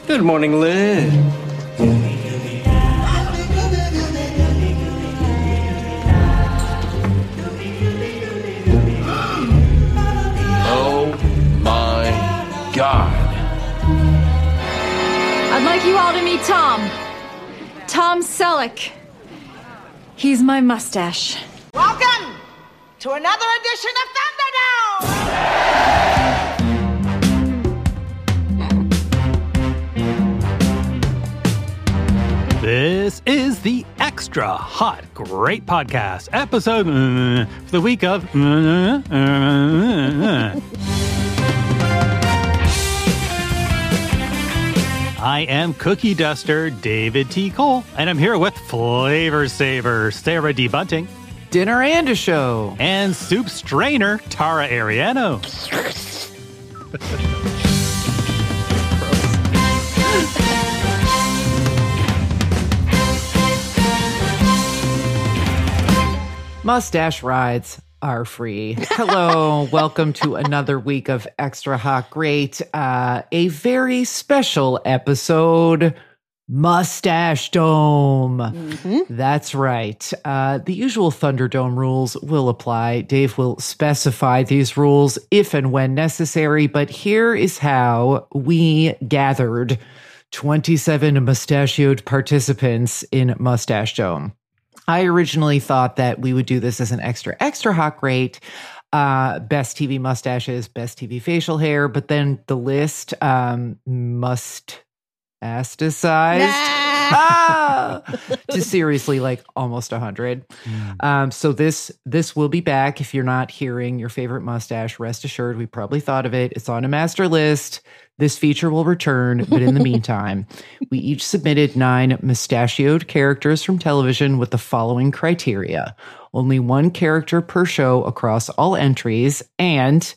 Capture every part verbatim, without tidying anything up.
Good morning, Liz. Oh my God. I'd like you all to meet Tom. Tom Selleck. He's my mustache. Welcome to another edition of Thunderdome! This is the Extra Hot Great Podcast, episode uh, for the week of... Uh, uh, uh, I am Cookie Duster David T. Cole, and I'm here with Flavor Saver Sarah D. Bunting, Dinner and a Show, and Soup Strainer Tara Ariano. Mustache rides are free. Hello, welcome to another week of Extra Hot Great. Uh, a very special episode, Mustache Dome. Mm-hmm. That's right. Uh, the usual Thunderdome rules will apply. Dave will specify these rules if and when necessary, but here is how we gathered twenty-seven mustachioed participants in Mustache Dome. I originally thought that we would do this as an extra, extra hot great, uh, best T V mustaches, best T V facial hair, but then the list um, must asticized ah! to seriously like almost one hundred. Mm. Um, so this this will be back. If you're not hearing your favorite mustache, rest assured, we probably thought of it. It's on a master list. This feature will return, but in the meantime, we each submitted nine mustachioed characters from television with the following criteria. Only one character per show across all entries, and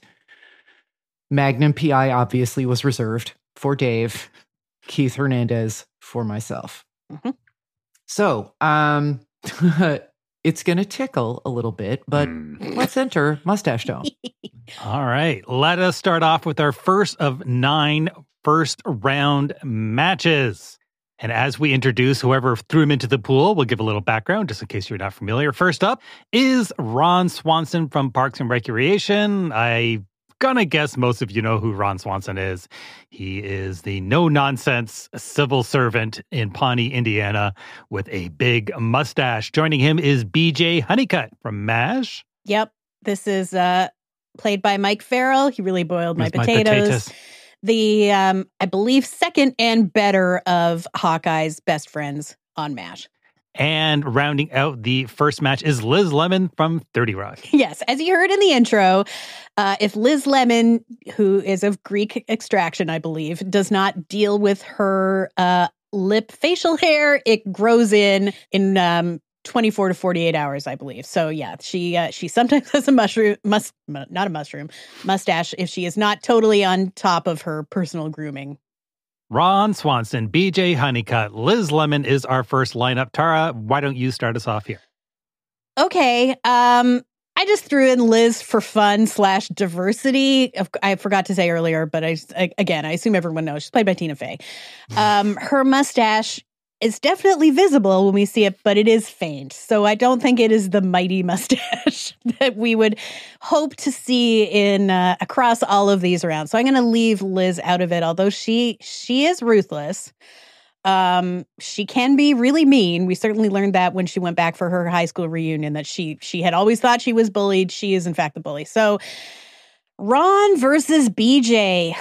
Magnum P I obviously was reserved for Dave, Keith Hernandez for myself. Mm-hmm. So, um... it's going to tickle a little bit, but mm. let's enter Mustache Dome. All right. Let us start off with our first of nine first round matches. And as we introduce whoever threw him into the pool, we'll give a little background just in case you're not familiar. First up is Ron Swanson from Parks and Recreation. I gonna guess most of you know who Ron Swanson is. He is the no-nonsense civil servant in Pawnee, Indiana, with a big mustache. Joining him is B J Honeycutt from MASH. Yep, this is uh, played by Mike Farrell. He really boiled my potatoes. my potatoes. The, um, I believe, second and better of Hawkeye's best friends on MASH. And rounding out the first match is Liz Lemon from thirty Rock. Yes, as you heard in the intro, uh, if Liz Lemon, who is of Greek extraction, I believe, does not deal with her uh, lip facial hair, it grows in in um, twenty-four to forty-eight hours, I believe. So yeah, she uh, she sometimes has a mushroom, must not a mushroom, mustache if she is not totally on top of her personal grooming. Ron Swanson, B J Honeycutt, Liz Lemon is our first lineup. Tara, why don't you start us off here? Okay. Um, I just threw in Liz for fun slash diversity. I forgot to say earlier, but I, again, I assume everyone knows. She's played by Tina Fey. Um, her mustache is definitely visible when we see it, but it is faint. So I don't think it is the mighty mustache that we would hope to see in uh, across all of these rounds. So I'm going to leave Liz out of it, although she she is ruthless. Um, she can be really mean. We certainly learned that when she went back for her high school reunion, that she she had always thought she was bullied. She is, in fact, the bully. So Ron versus B J.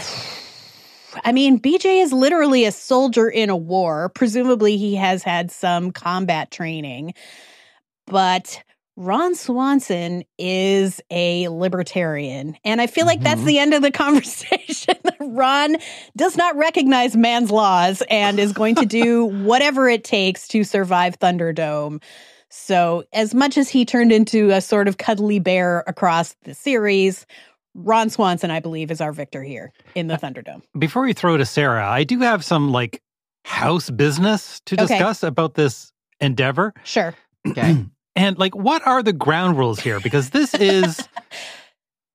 I mean, B J is literally a soldier in a war. Presumably, he has had some combat training. But Ron Swanson is a libertarian. And I feel like mm-hmm. that's the end of the conversation. Ron does not recognize man's laws and is going to do whatever it takes to survive Thunderdome. So as much as he turned into a sort of cuddly bear across the series, Ron Swanson, I believe, is our victor here in the Thunderdome. Before we throw to Sarah, I do have some like house business to discuss okay. about this endeavor. Sure. Okay. And like, what are the ground rules here? Because this is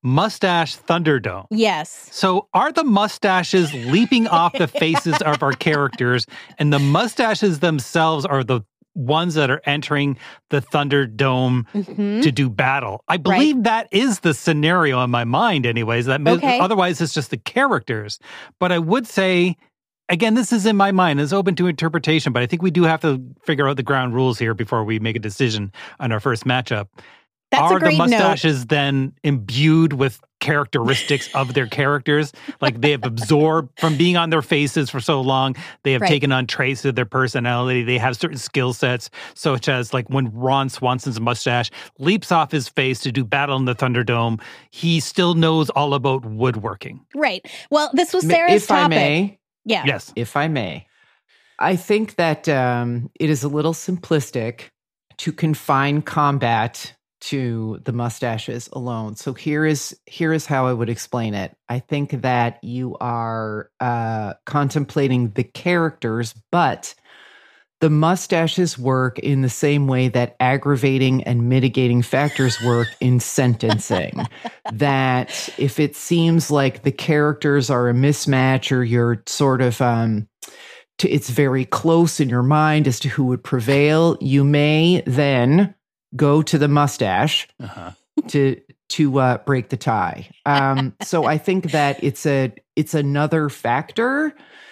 Mustache Thunderdome. Yes. So are the mustaches leaping off the faces of our characters, and the mustaches themselves are the ones that are entering the Thunderdome Mm-hmm. to do battle? I believe Right. that is the scenario in my mind anyways. That Okay. Otherwise, it's just the characters. But I would say, again, this is in my mind. It's open to interpretation, but I think we do have to figure out the ground rules here before we make a decision on our first matchup. That's Are a great the note. mustaches then imbued with characteristics of their characters? Like they have absorbed from being on their faces for so long, they have Right. taken on traits of their personality. They have certain skill sets, such as like when Ron Swanson's mustache leaps off his face to do battle in the Thunderdome, he still knows all about woodworking. Right. Well, this was Ma- Sarah's if topic. I may, Yeah. Yes. if I may, I think that um, it is a little simplistic to confine combat to the mustaches alone. So here is here is how I would explain it. I think that you are uh, contemplating the characters, but the mustaches work in the same way that aggravating and mitigating factors work in sentencing. That if it seems like the characters are a mismatch, or you're sort of um, to, it's very close in your mind as to who would prevail, you may then go to the mustache Uh-huh. to to uh, break the tie. Um, so I think that it's a it's another factor,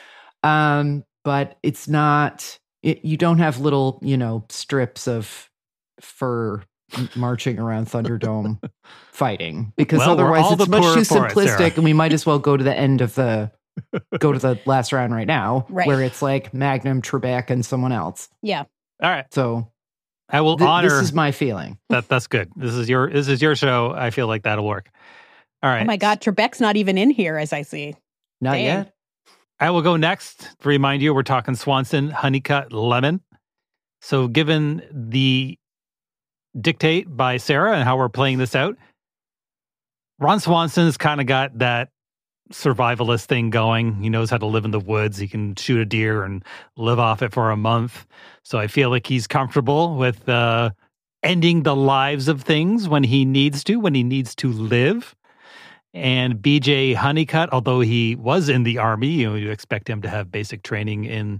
um, but it's not. It, you don't have little, you know, strips of fur m- marching around Thunderdome fighting, because Well, we're otherwise all it's the much poorer too for it, simplistic, Sarah. and we might as well go to the end of the go to the last round right now, Right. where it's like Magnum, Trebek, and someone else. Yeah. All right. So I will th- honor this is my feeling. that. That's good. This is your this is your show. I feel like that'll work. All right. Oh my God, Trebek's not even in here, as I see. Not Dang. yet. I will go next. To remind you, we're talking Swanson Honeycut Lemon. So given the dictate by Sarah and how we're playing this out, Ron Swanson's kind of got that survivalist thing going. He knows how to live in the woods. He can shoot a deer and live off it for a month. So I feel like he's comfortable with uh, ending the lives of things when he needs to, when he needs to live. And B J Honeycutt, although he was in the army, you know, you expect him to have basic training in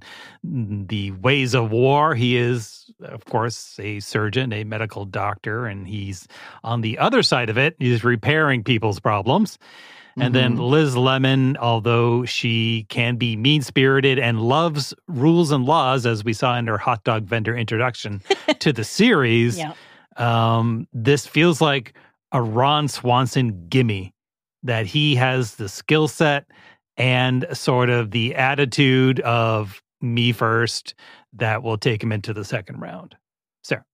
the ways of war. He is, of course, a surgeon, a medical doctor, and he's on the other side of it. He's repairing people's problems. And then Liz Lemon, although she can be mean-spirited and loves rules and laws, as we saw in her hot dog vendor introduction to the series, Yeah. um, this feels like a Ron Swanson gimme, that he has the skill set and sort of the attitude of me first that will take him into the second round. Sarah.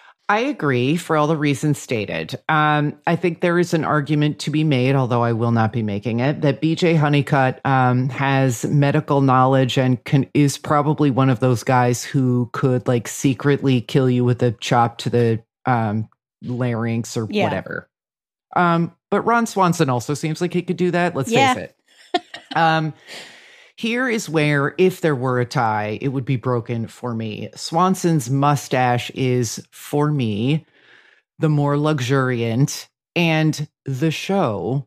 I agree for all the reasons stated. Um, I think there is an argument to be made, although I will not be making it, that B J Honeycutt um, has medical knowledge and can, is probably one of those guys who could like secretly kill you with a chop to the um, larynx or Yeah. whatever. Um, but Ron Swanson also seems like he could do that. Let's Yeah. face it. Um, Here is where, if there were a tie, it would be broken for me. Swanson's mustache is, for me, the more luxuriant, and the show,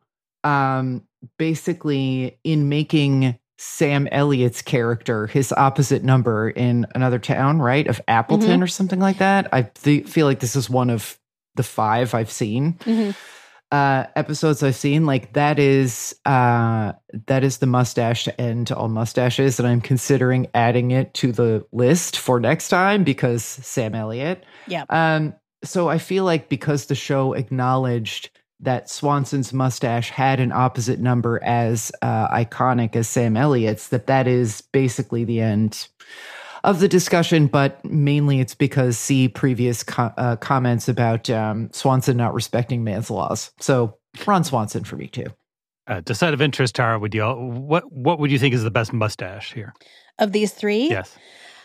um, basically, in making Sam Elliott's character his opposite number in Another Town, right, of Appleton Mhm. or something like that. I th- feel like this is one of the five I've seen. Mhm. Uh, episodes I've seen, like that is uh, that is the mustache to end all mustaches, and I'm considering adding it to the list for next time because Sam Elliott. Yeah. Um, so I feel like because the show acknowledged that Swanson's mustache had an opposite number as uh, iconic as Sam Elliott's, that that is basically the end of the discussion, but mainly it's because see previous co- uh, comments about um, Swanson not respecting man's laws. So Ron Swanson for me too. Uh, just out of interest, Tara, would you what what would you think is the best mustache here? Of these three? Yes.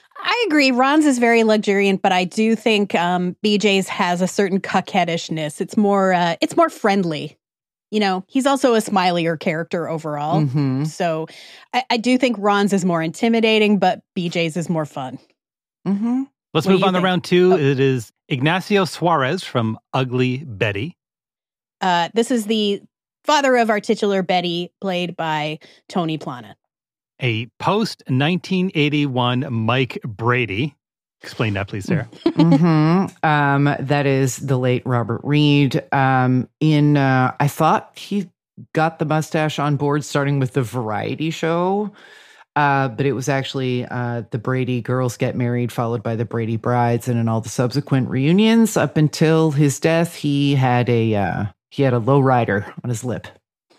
I agree. Ron's is very luxuriant, but I do think um, B J's has a certain coquettishness. It's more, uh, it's more friendly. You know, he's also a smilier character overall. Mhm. So I, I do think Ron's is more intimidating, but B J's is more fun. Mm-hmm. Let's What do move you on to think? round two. Oh. It is Ignacio Suarez from Ugly Betty. Uh, this is the father of our titular Betty, played by Tony Plana. A post nineteen eighty-one Mike Brady. Explain that, please, Sarah. mm-hmm. um, that is the late Robert Reed. Um, in uh, I thought he got the mustache on board starting with the variety show, uh, but it was actually uh, the Brady Girls Get Married, followed by the Brady Brides, and in all the subsequent reunions up until his death, he had a uh, he had a low rider on his lip.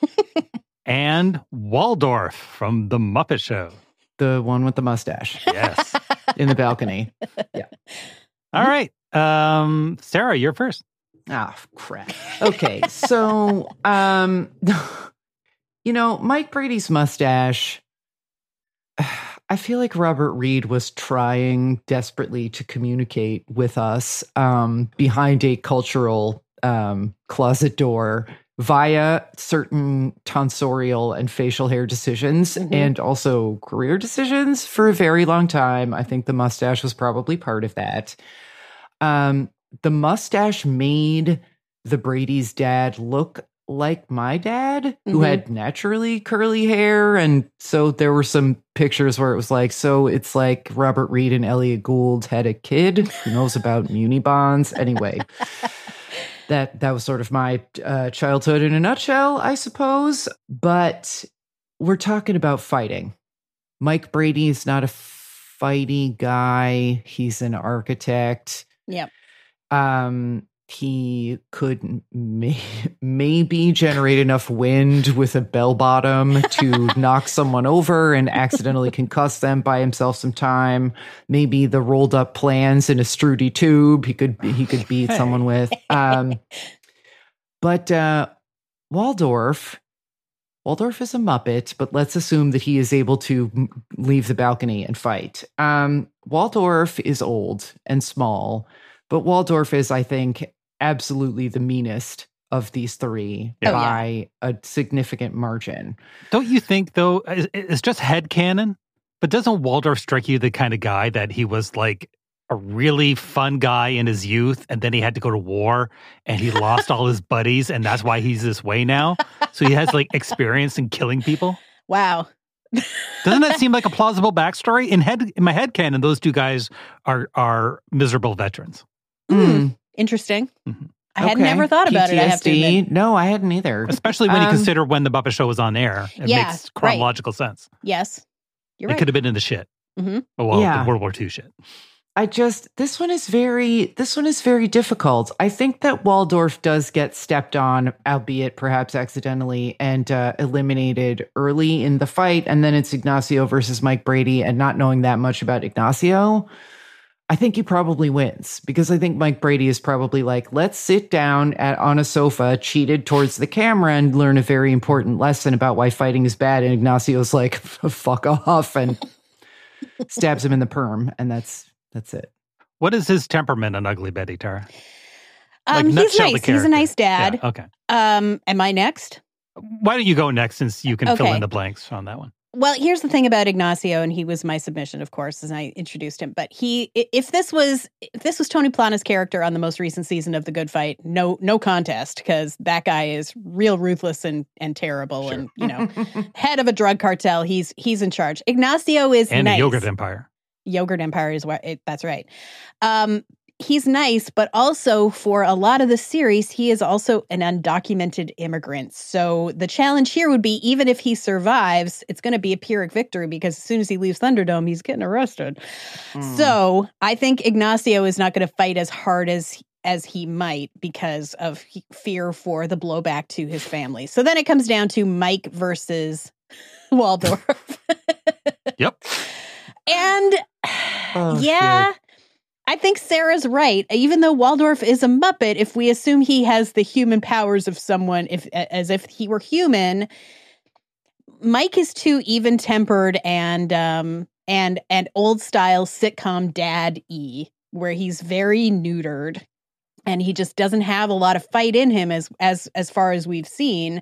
And Waldorf from The Muppet Show. The one with the mustache. Yes. In the balcony. Yeah. All right. Um, Sarah, you're first. Ah, crap. Okay. So, um, you know, Mike Brady's mustache, I feel like Robert Reed was trying desperately to communicate with us um, behind a cultural um, closet door via certain tonsorial and facial hair decisions mm-hmm. and also career decisions for a very long time. I think the mustache was probably part of that. Um, the mustache made the Brady's dad look like my dad, mm-hmm. who had naturally curly hair. And so there were some pictures where it was like, so it's like Robert Reed and Elliot Gould had a kid who knows about muni bonds. Anyway. That that was sort of my uh, childhood in a nutshell, I suppose. But we're talking about fighting. Mike Brady is not a fighty guy. He's an architect. Yep. Um, he could may- maybe generate enough wind with a bell bottom to knock someone over and accidentally concuss them, buy himself some time. Maybe the rolled up plans in a Strudy tube he could he could beat someone with. Um, but uh, Waldorf, Waldorf is a Muppet, but let's assume that he is able to m- leave the balcony and fight. Um, Waldorf is old and small, but Waldorf is, I think, absolutely the meanest of these three yeah. by oh, yeah. a significant margin. Don't you think, though, it's just headcanon, but doesn't Waldorf strike you the kind of guy that he was like a really fun guy in his youth, and then he had to go to war, and he lost all his buddies, and that's why he's this way now? So he has like experience in killing people? Wow. Doesn't that seem like a plausible backstory? In head in my headcanon, those two guys are are miserable veterans. Mm. Interesting. Mm-hmm. I had okay. never thought about P T S D. it, I have to admit. No, I hadn't either. Especially when um, you consider when the Muppet Show was on air. It yeah, makes chronological right. sense. Yes. You're it right. could have been in the shit. Mm-hmm. Oh, well, yeah. the World War Two shit. I just, this one is very, this one is very difficult. I think that Waldorf does get stepped on, albeit perhaps accidentally, and uh, eliminated early in the fight. And then it's Ignacio versus Mike Brady, and not knowing that much about Ignacio, I think he probably wins, because I think Mike Brady is probably like, let's sit down at on a sofa, cheated towards the camera, and learn a very important lesson about why fighting is bad. And Ignacio's like, fuck off, and stabs him in the perm. And that's, that's it. What is his temperament on Ugly Betty, Tara? Um, like, he's nice. He's a nice dad. Yeah, okay. Um, am I next? Why don't you go next, since you can okay. fill in the blanks on that one? Well, here's the thing about Ignacio, and he was my submission, of course, as I introduced him. But he, if this was, if this was Tony Plana's character on the most recent season of The Good Fight, no, no contest, because that guy is real ruthless and and terrible, sure. and you know, head of a drug cartel. He's he's in charge. Ignacio is and nice. a yogurt empire. Yogurt empire is what it, that's right. Um, he's nice, but also for a lot of the series, he is also an undocumented immigrant. So the challenge here would be, even if he survives, it's going to be a Pyrrhic victory, because as soon as he leaves Thunderdome, he's getting arrested. Mm. So I think Ignacio is not going to fight as hard as as he might, because of he, fear for the blowback to his family. So then it comes down to Mike versus Waldorf. Yep. And oh, yeah, shit. I think Sarah's right. Even though Waldorf is a Muppet, if we assume he has the human powers of someone, if as if he were human, Mike is too even-tempered and um and and old-style sitcom dad-y, where he's very neutered, and he just doesn't have a lot of fight in him as as as far as we've seen.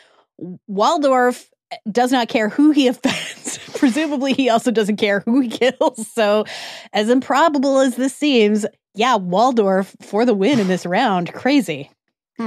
Waldorf does not care who he offends. Presumably, he also doesn't care who he kills. So, as improbable as this seems, yeah, Waldorf for the win in this round. Crazy. Hmm.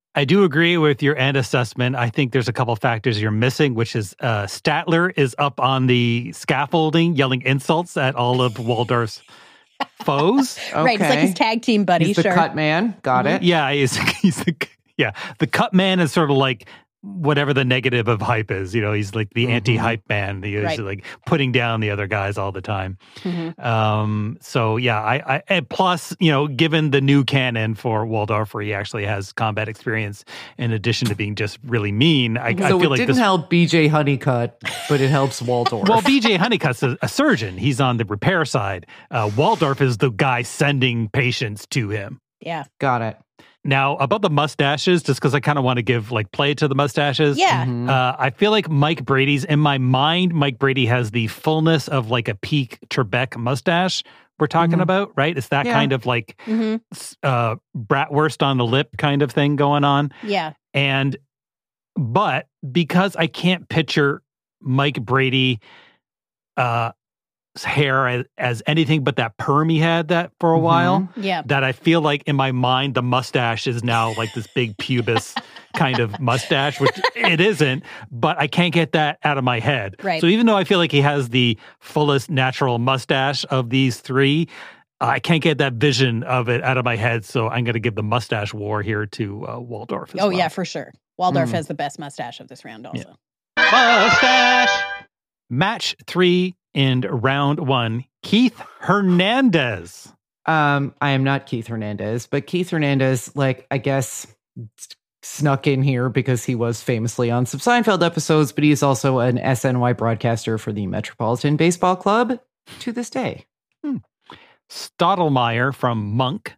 I do agree with your end assessment. I think there's a couple factors you're missing, which is uh, Statler is up on the scaffolding yelling insults at all of Waldorf's foes. Okay. Right, it's like his tag team buddy. He's the sure. cut man. Got Mhm. it. Yeah, he's, he's the yeah. The cut man is sort of like whatever the negative of hype is. You know, he's like the Mhm. anti-hype man. He's Right. like putting down the other guys all the time. Mhm. Um, so yeah, I, I and plus, you know, given the new canon for Waldorf, where he actually has combat experience in addition to being just really mean, I, I So feel it like didn't this. help B J Honeycutt, but it helps Waldorf. Well, B J Honeycutt's a, a surgeon. He's on the repair side. Uh, Waldorf is the guy sending patients to him. Yeah. Got it. Now, about the mustaches, just because I kind of want to give like play to the mustaches. Yeah. Mhm. Uh, I feel like Mike Brady's, in my mind, Mike Brady has the fullness of like a peak Trebek mustache we're talking Mhm. about, right? It's that Yeah. kind of like hmm s- uh, bratwurst on the lip kind of thing going on. Yeah. And, but because I can't picture Mike Brady uh, hair as, as anything but that perm he had that for a Mhm. while, Yeah. that I feel like in my mind, the mustache is now like this big pubis kind of mustache, which it isn't, but I can't get that out of my head. Right. So even though I feel like he has the fullest natural mustache of these three, I can't get that vision of it out of my head. So I'm going to give the mustache war here to uh, Waldorf as Oh, well. yeah, for sure. Waldorf Mm. has the best mustache of this round also. Mustache! Match three in round one, Keith Hernandez. Um, I am not Keith Hernandez, but Keith Hernandez, like, I guess, snuck in here because he was famously on some Seinfeld episodes, but he's also an S N Y broadcaster for the Metropolitan Baseball Club to this day. Stottlemyre from Monk.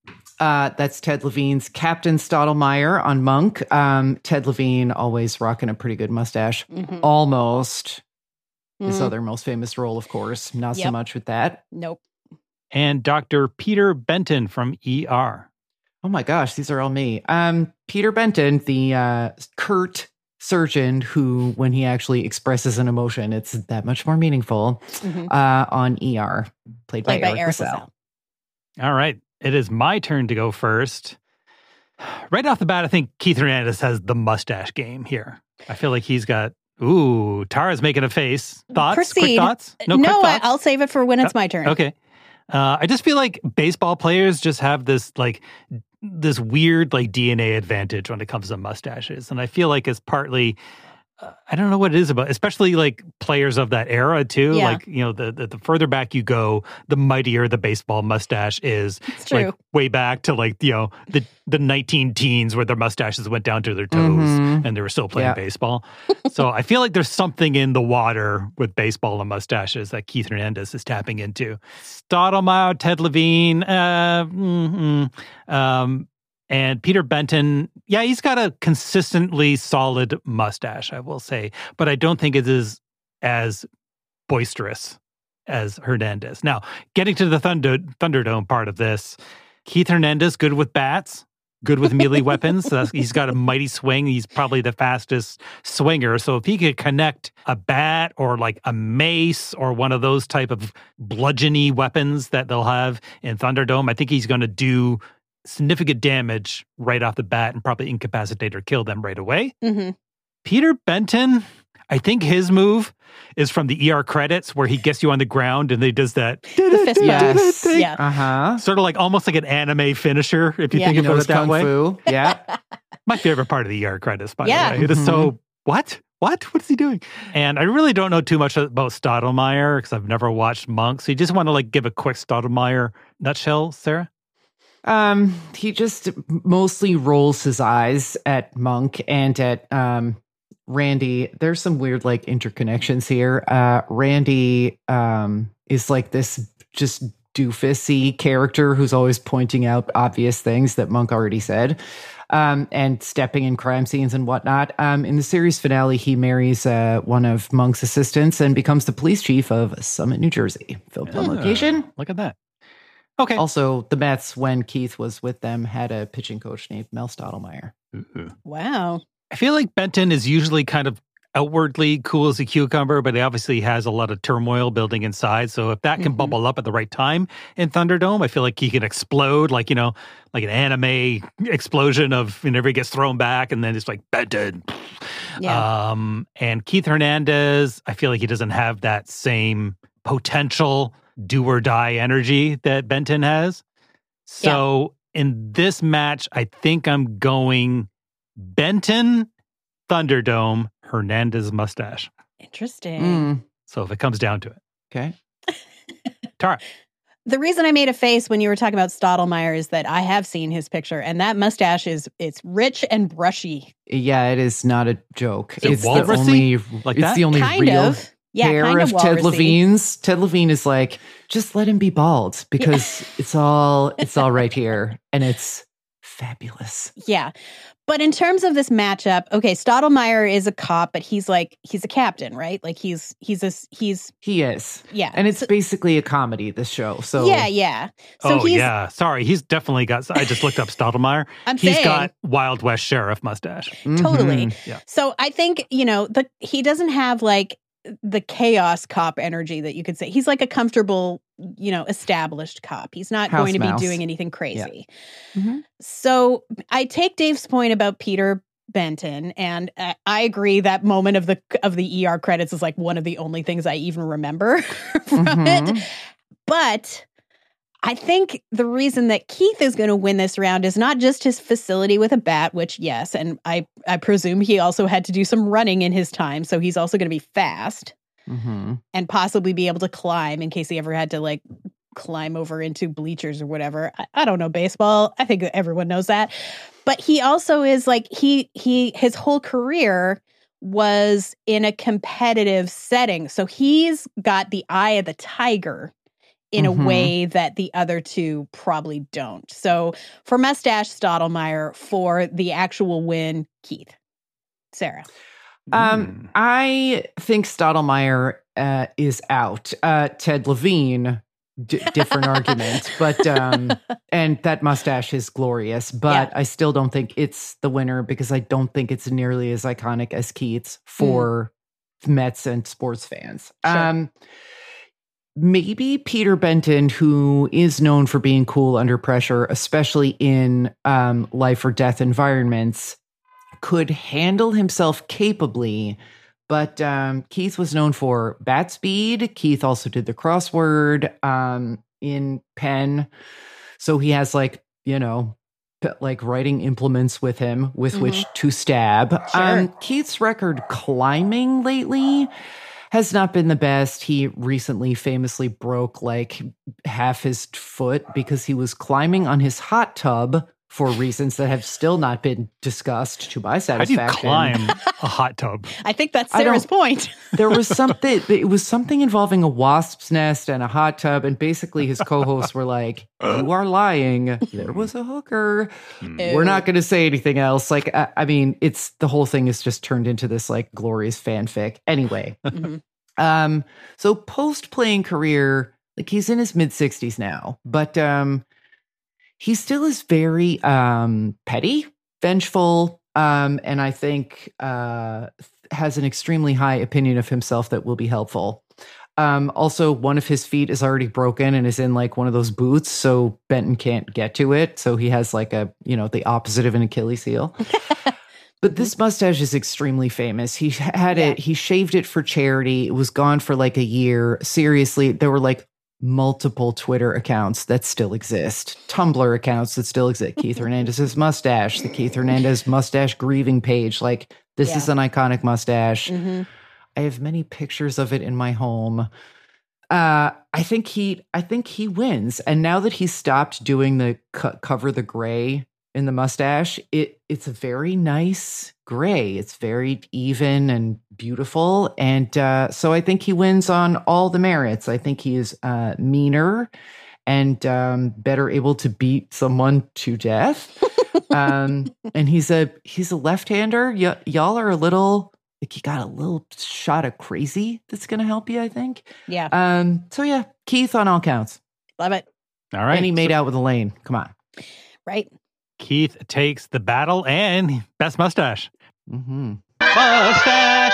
Uh, that's Ted Levine's Captain Stottlemyre on Monk. Um, Ted Levine always rocking a pretty good mustache. Mhm. Almost. His Mhm. other most famous role, of course. Not so Yep. much with that. Nope. And Doctor Peter Benton from E R. Oh my gosh, these are all me. Um, Peter Benton, the uh, curt surgeon who, when he actually expresses an emotion, it's that much more meaningful. Mhm. Uh, on E R, played, Played by, by Eric Eric Lassell. Lassell. All right. It is my turn to go first. Right off the bat, I think Keith Hernandez has the mustache game here. I feel like he's got, ooh, Tara's making a face. Thoughts? Quick Proceed. thoughts? No, No, quick I, thoughts? I'll save it for when it's my turn. Okay. Uh, I just feel like baseball players just have this like this weird like D N A advantage when it comes to mustaches, and I feel like it's partly uh, I don't know what it is about, especially like players of that era too. Yeah. Like you know, the, the the further back you go, the mightier the baseball mustache is. It's true. Like way back to like you know the the nineteen teens where their mustaches went down to their toes Mhm. and they were still playing Yeah. baseball. So I feel like there's something in the water with baseball and mustaches that Keith Hernandez is tapping into. Stottlemyre, Ted Levine, uh, mm, mm, um, and Peter Benton. Yeah, he's got a consistently solid mustache, I will say, but I don't think it is as boisterous as Hernandez. Now, getting to the Thunder Thunderdome part of this, Keith Hernandez, good with bats, good with melee weapons. So that's, he's got a mighty swing. He's probably the fastest swinger. So if he could connect a bat or like a mace or one of those type of bludgeony weapons that they'll have in Thunderdome, I think he's going to do significant damage right off the bat and probably incapacitate or kill them right away. hmm Peter Benton, I think his move is from the E R credits where he gets you on the ground and they does that The fist bump. Yes. Yeah. Uh huh. sort of like almost like an anime finisher if you Yeah. think He about knows it that kung way. fu. Yeah. My favorite part of the E R credits, by Yeah. the way. It is Mhm. so what? What? What is he doing? And I really don't know too much about Stottlemyre because I've never watched Monk. So you just want to like give a quick Stottlemyre nutshell, Sarah? Um, he just mostly rolls his eyes at Monk and at um Randy. There's some weird like interconnections here. Uh Randy um is like this just doofusy character who's always pointing out obvious things that Monk already said. Um, and stepping in crime scenes and whatnot. Um, in the series finale, he marries uh, one of Monk's assistants and becomes the police chief of Summit, New Jersey. Filmed on location. Ah, look at that. Okay. Also, the Mets, when Keith was with them, had a pitching coach named Mel Stottlemyre. Ooh. Wow. I feel like Benton is usually kind of outwardly cool as a cucumber, but he obviously has a lot of turmoil building inside. So if that can Mhm. bubble up at the right time in Thunderdome, I feel like he can explode, like, you know, like an anime explosion of whenever he gets thrown back and then it's like, Benton. Yeah. Um, and Keith Hernandez, I feel like he doesn't have that same potential do or die energy that Benton has. So in this match, I think I'm going Benton, Thunderdome, Hernandez mustache. Interesting. Mm, So if it comes down to it. okay. Tara. The reason I made a face when you were talking about Stottlemyre is that I have seen his picture, and that mustache is it's rich and brushy. Yeah, it is not a joke. Is it it's the walrusy? only Like it's that? the only Kind real of. Yeah, hair kind of of Ted walrusy. Levine's. Ted Levine is like, just let him be bald because it's all it's all right here, and it's fabulous. Yeah. But in terms of this matchup, okay, Stottlemyre is a cop, but he's like he's a captain, right? Like he's he's a he's He is, yeah. and it's So- basically a comedy. This show, so yeah, yeah. So oh, he's yeah. Sorry. He's definitely got, I just looked up Stottlemyre. I'm He's saying got Wild West Sheriff mustache. totally. Mhm. Yeah. So I think, you know, the he doesn't have like the chaos cop energy that you could say. He's like a comfortable, you know, established cop. He's not House going to mouse. be doing anything crazy. Mhm. So I take Dave's point about Peter Benton, and I, I agree that moment of the of the E R credits is like one of the only things I even remember from Mhm. it. But I think the reason that Keith is going to win this round is not just his facility with a bat, which yes, and I I presume he also had to do some running in his time, so he's also going to be fast Mhm. and possibly be able to climb in case he ever had to like climb over into bleachers or whatever. I, I don't know baseball. I think that everyone knows that. But he also is like he he his whole career was in a competitive setting. So he's got the eye of the tiger in Mhm. a way that the other two probably don't. So for Mustache, Stottlemyre. For the actual win, Keith. Sarah. Um, Mm. I think Stottlemyre uh, is out. Uh, Ted Levine, d- different argument, but um, and that mustache is glorious. But I still don't think it's the winner because I don't think it's nearly as iconic as Keith's for Mets and sports fans. Sure. Um, maybe Peter Benton, who is known for being cool under pressure, especially in um, life or death environments, could handle himself capably. But um, Keith was known for bat speed. Keith also did the crossword um, in pen. So he has like, you know, p- like writing implements with him with Mhm. which to stab. Sure. Um, Keith's record climbing lately has not been the best. He recently famously broke like half his foot because he was climbing on his hot tub for reasons that have still not been discussed to my How do you satisfaction. climb a hot tub? I think that's I Sarah's don't- point. There was something, it was something involving a wasp's nest and a hot tub. And basically his co-hosts were like, you are lying. There was a hooker. We're not going to say anything else. Like, I, I mean, it's the whole thing is just turned into this like glorious fanfic. Anyway. Mhm. Um, so post playing career, like he's in his mid sixties now, but um, he still is very um petty, vengeful, um, and I think uh has an extremely high opinion of himself that will be helpful. Um, also, one of his feet is already broken and is in like one of those boots, so Benton can't get to it. So he has like a, you know, the opposite of an Achilles heel. But this mustache is extremely famous. He had Yeah. it, he shaved it for charity. It was gone for like a year. Seriously, there were like multiple Twitter accounts that still exist, Tumblr accounts that still exist. Keith Hernandez's mustache, the Keith Hernandez mustache grieving page. Like, this Yeah. is an iconic mustache. Mhm. I have many pictures of it in my home. Uh, I think he, I think he wins. And now that he's stopped doing the co- cover the gray in the mustache, it it's a very nice gray. It's very even and beautiful. And uh, so I think he wins on all the merits. I think he is uh, meaner and um, better able to beat someone to death. um, and he's a he's a left-hander. Y- y'all are a little like you got a little shot of crazy that's going to help you, I think. Yeah. Um, so yeah, Keith on all counts. Love it. All right. And he made so out with Elaine. Come on. Right. Keith takes the battle and best mustache. Mm-hmm. Mustache.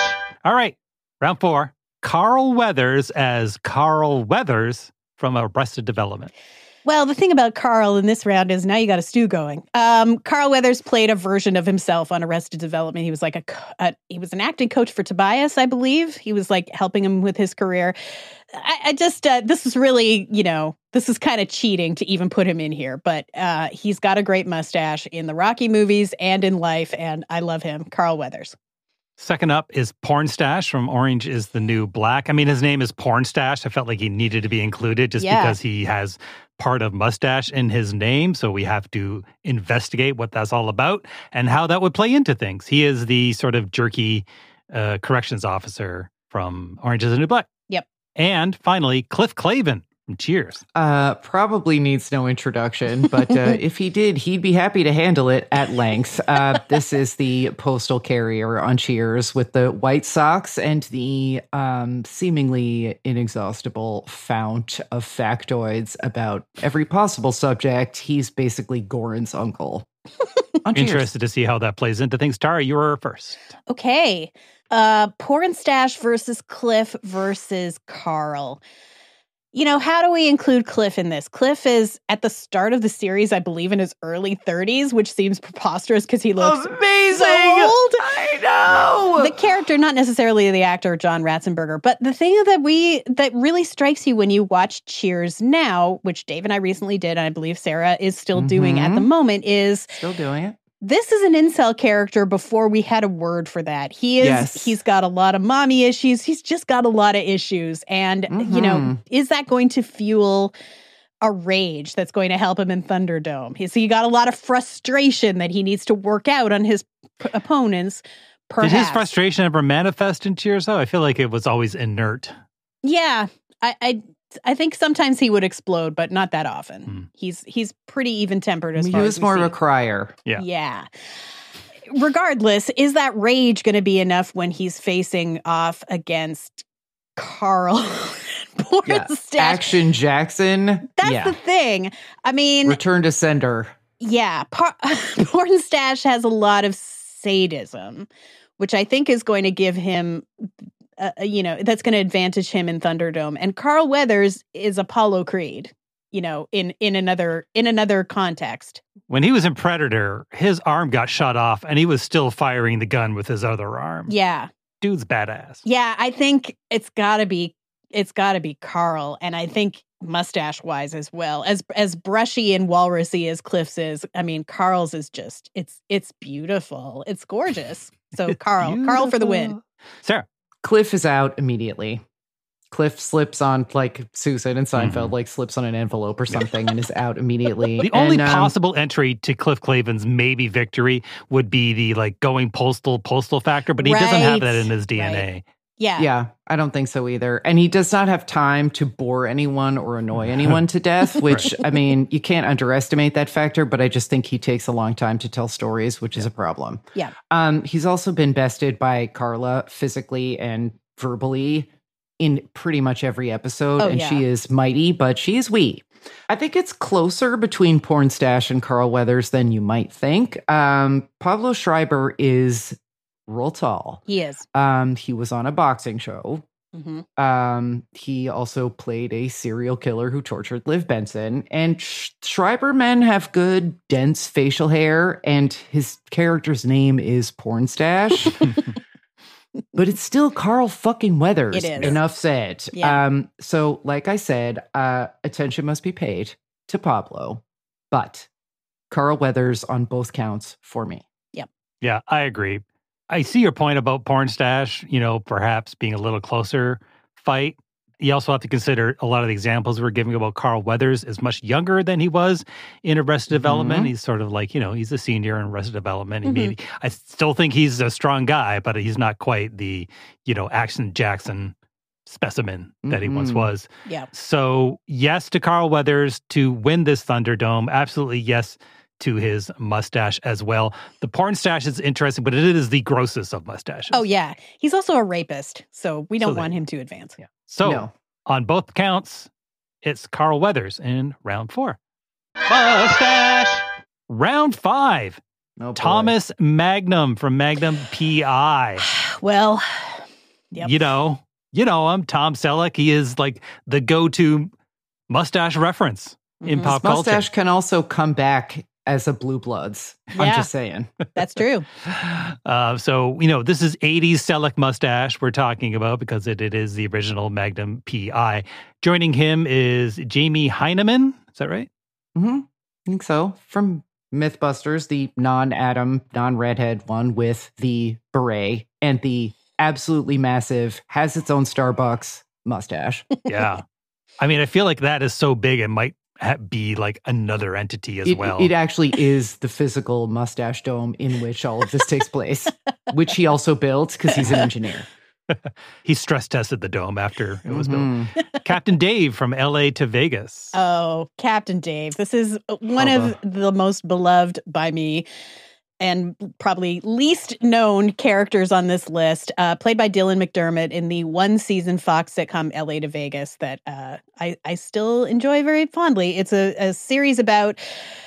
All right. Round four. Carl Weathers as Carl Weathers from Arrested Development. Well, the thing about Carl in this round is now you got a stew going. Um, Carl Weathers played a version of himself on Arrested Development. He was like a, a he was an acting coach for Tobias, I believe. He was like helping him with his career. I, I just uh, this is really, you know, this is kind of cheating to even put him in here, but uh, he's got a great mustache in the Rocky movies and in life, and I love him, Carl Weathers. Second up is Pornstache from Orange is the New Black. I mean, his name is Pornstache. I felt like he needed to be included just Yeah. because he has part of mustache in his name. So we have to investigate what that's all about and how that would play into things. He is the sort of jerky uh, corrections officer from Orange is the New Black. Yep. And finally, Cliff Clavin from Cheers. Uh, probably needs no introduction, but uh, if he did, he'd be happy to handle it at length. Uh, this is the postal carrier on Cheers with the white socks and the um, seemingly inexhaustible fount of factoids about every possible subject. He's basically Goran's uncle. On Cheers. Interested to see how that plays into things. Tara, you were first. Okay. Uh, Pornstache versus Cliff versus Carl. You know, how do we include Cliff in this? Cliff is at the start of the series, I believe, in his early thirties, which seems preposterous because he looks Amazing! so old. I know! The character, not necessarily the actor John Ratzenberger, but the thing that we that really strikes you when you watch Cheers now, which Dave and I recently did, and I believe Sarah is still Mm-hmm. doing at the moment, is Still doing it. this is an incel character before we had a word for that. He is, Yes. he's got a lot of mommy issues. He's just got a lot of issues. And, you know, Mhm. is that going to fuel a rage that's going to help him in Thunderdome? He's he got a lot of frustration that he needs to work out on his p- opponents. Perhaps. Did his frustration ever manifest in Cheers, though? I feel like it was always inert. Yeah. I, I, I think sometimes he would explode, but not that often. Hmm. He's, he's pretty even-tempered as He far as was we more see. of a crier. Yeah. Yeah. Regardless, is that rage going to be enough when he's facing off against Carl Yeah. Pornstache? Action Jackson. That's yeah. the thing. I mean, Return to sender. yeah, Par- Pornstache has a lot of sadism, which I think is going to give him, uh, you know, that's going to advantage him in Thunderdome. And Carl Weathers is Apollo Creed, you know, in in another in another context. When he was in Predator, his arm got shot off and he was still firing the gun with his other arm. Yeah. Dude's badass. Yeah, I think it's got to be it's got to be Carl, and I think mustache wise as well. As as brushy and walrusy as Cliff's is, I mean Carl's is just it's it's beautiful. It's gorgeous. So Carl, Carl for the win. Sarah. Cliff is out immediately. Cliff slips on, like Susan and Seinfeld, Mhm. like slips on an envelope or something and is out immediately. The only And, um, possible entry to Cliff Clavin's maybe victory would be the like going postal postal factor, but he doesn't have Right. that in his D N A. Right. Yeah. Yeah, I don't think so either. And he does not have time to bore anyone or annoy anyone to death, which, I mean, you can't underestimate that factor, but I just think he takes a long time to tell stories, which is a problem. Yeah. Um, he's also been bested by Carla physically and verbally in pretty much every episode, Oh, and yeah. she is mighty, but she is wee. I think it's closer between Pornstache and Carl Weathers than you might think. Um, Pablo Schreiber is real tall. He is. Um, he was on a boxing show. hmm Um, he also played a serial killer who tortured Liv Benson. And Sh- Schreiber men have good, dense facial hair, and his character's name is Pornstache. But it's still Carl fucking Weathers. It is. Enough said. Yeah. Um, so, like I said, uh, attention must be paid to Pablo, but Carl Weathers on both counts for me. Yeah, I agree. I see your point about Pornstache, you know, perhaps being a little closer fight. You also have to consider a lot of the examples we're giving about Carl Weathers is much younger than he was in Arrested Development. Mhm. He's sort of like, you know, he's a senior in Arrested Development. He Mhm. maybe, I still think he's a strong guy, but he's not quite the, you know, Action Jackson specimen that he once Mhm. was. Yeah. So yes to Carl Weathers to win this Thunderdome. Absolutely yes to his mustache as well. The Pornstache is interesting, but it is the grossest of mustaches. Oh yeah. He's also a rapist, so we So don't there want you him to advance. Yeah. So No. on both counts, it's Carl Weathers in round four. Mustache. Round five. Oh, boy. Thomas Magnum from Magnum P I. Well, Yep. you know, you know him, Tom Selleck. He is like the go-to mustache reference in Mhm. pop Mustache culture. can also come back as a Blue Bloods. I'm Yeah. just saying. That's true. Uh, so, you know, this is eighties Selleck mustache we're talking about because it, it is the original Magnum P I. Joining him is Jamie Heineman. Is that right? Mm-hmm. I think so. From Mythbusters, the non-Adam, non-redhead one with the beret and the absolutely massive, has its own Starbucks mustache. Yeah. I mean, I feel like that is so big it might ha- be like another entity as It, well. it actually is the physical mustache dome in which all of this takes place, which he also built because he's an engineer. He stress tested the dome after it was Mhm. built. Captain Dave from L A to Vegas. Oh, Captain Dave. This is one Hubba. of the most beloved by me and probably least known characters on this list, uh, played by Dylan McDermott in the one season Fox sitcom L A to Vegas that uh, I, I still enjoy very fondly. It's a, a series about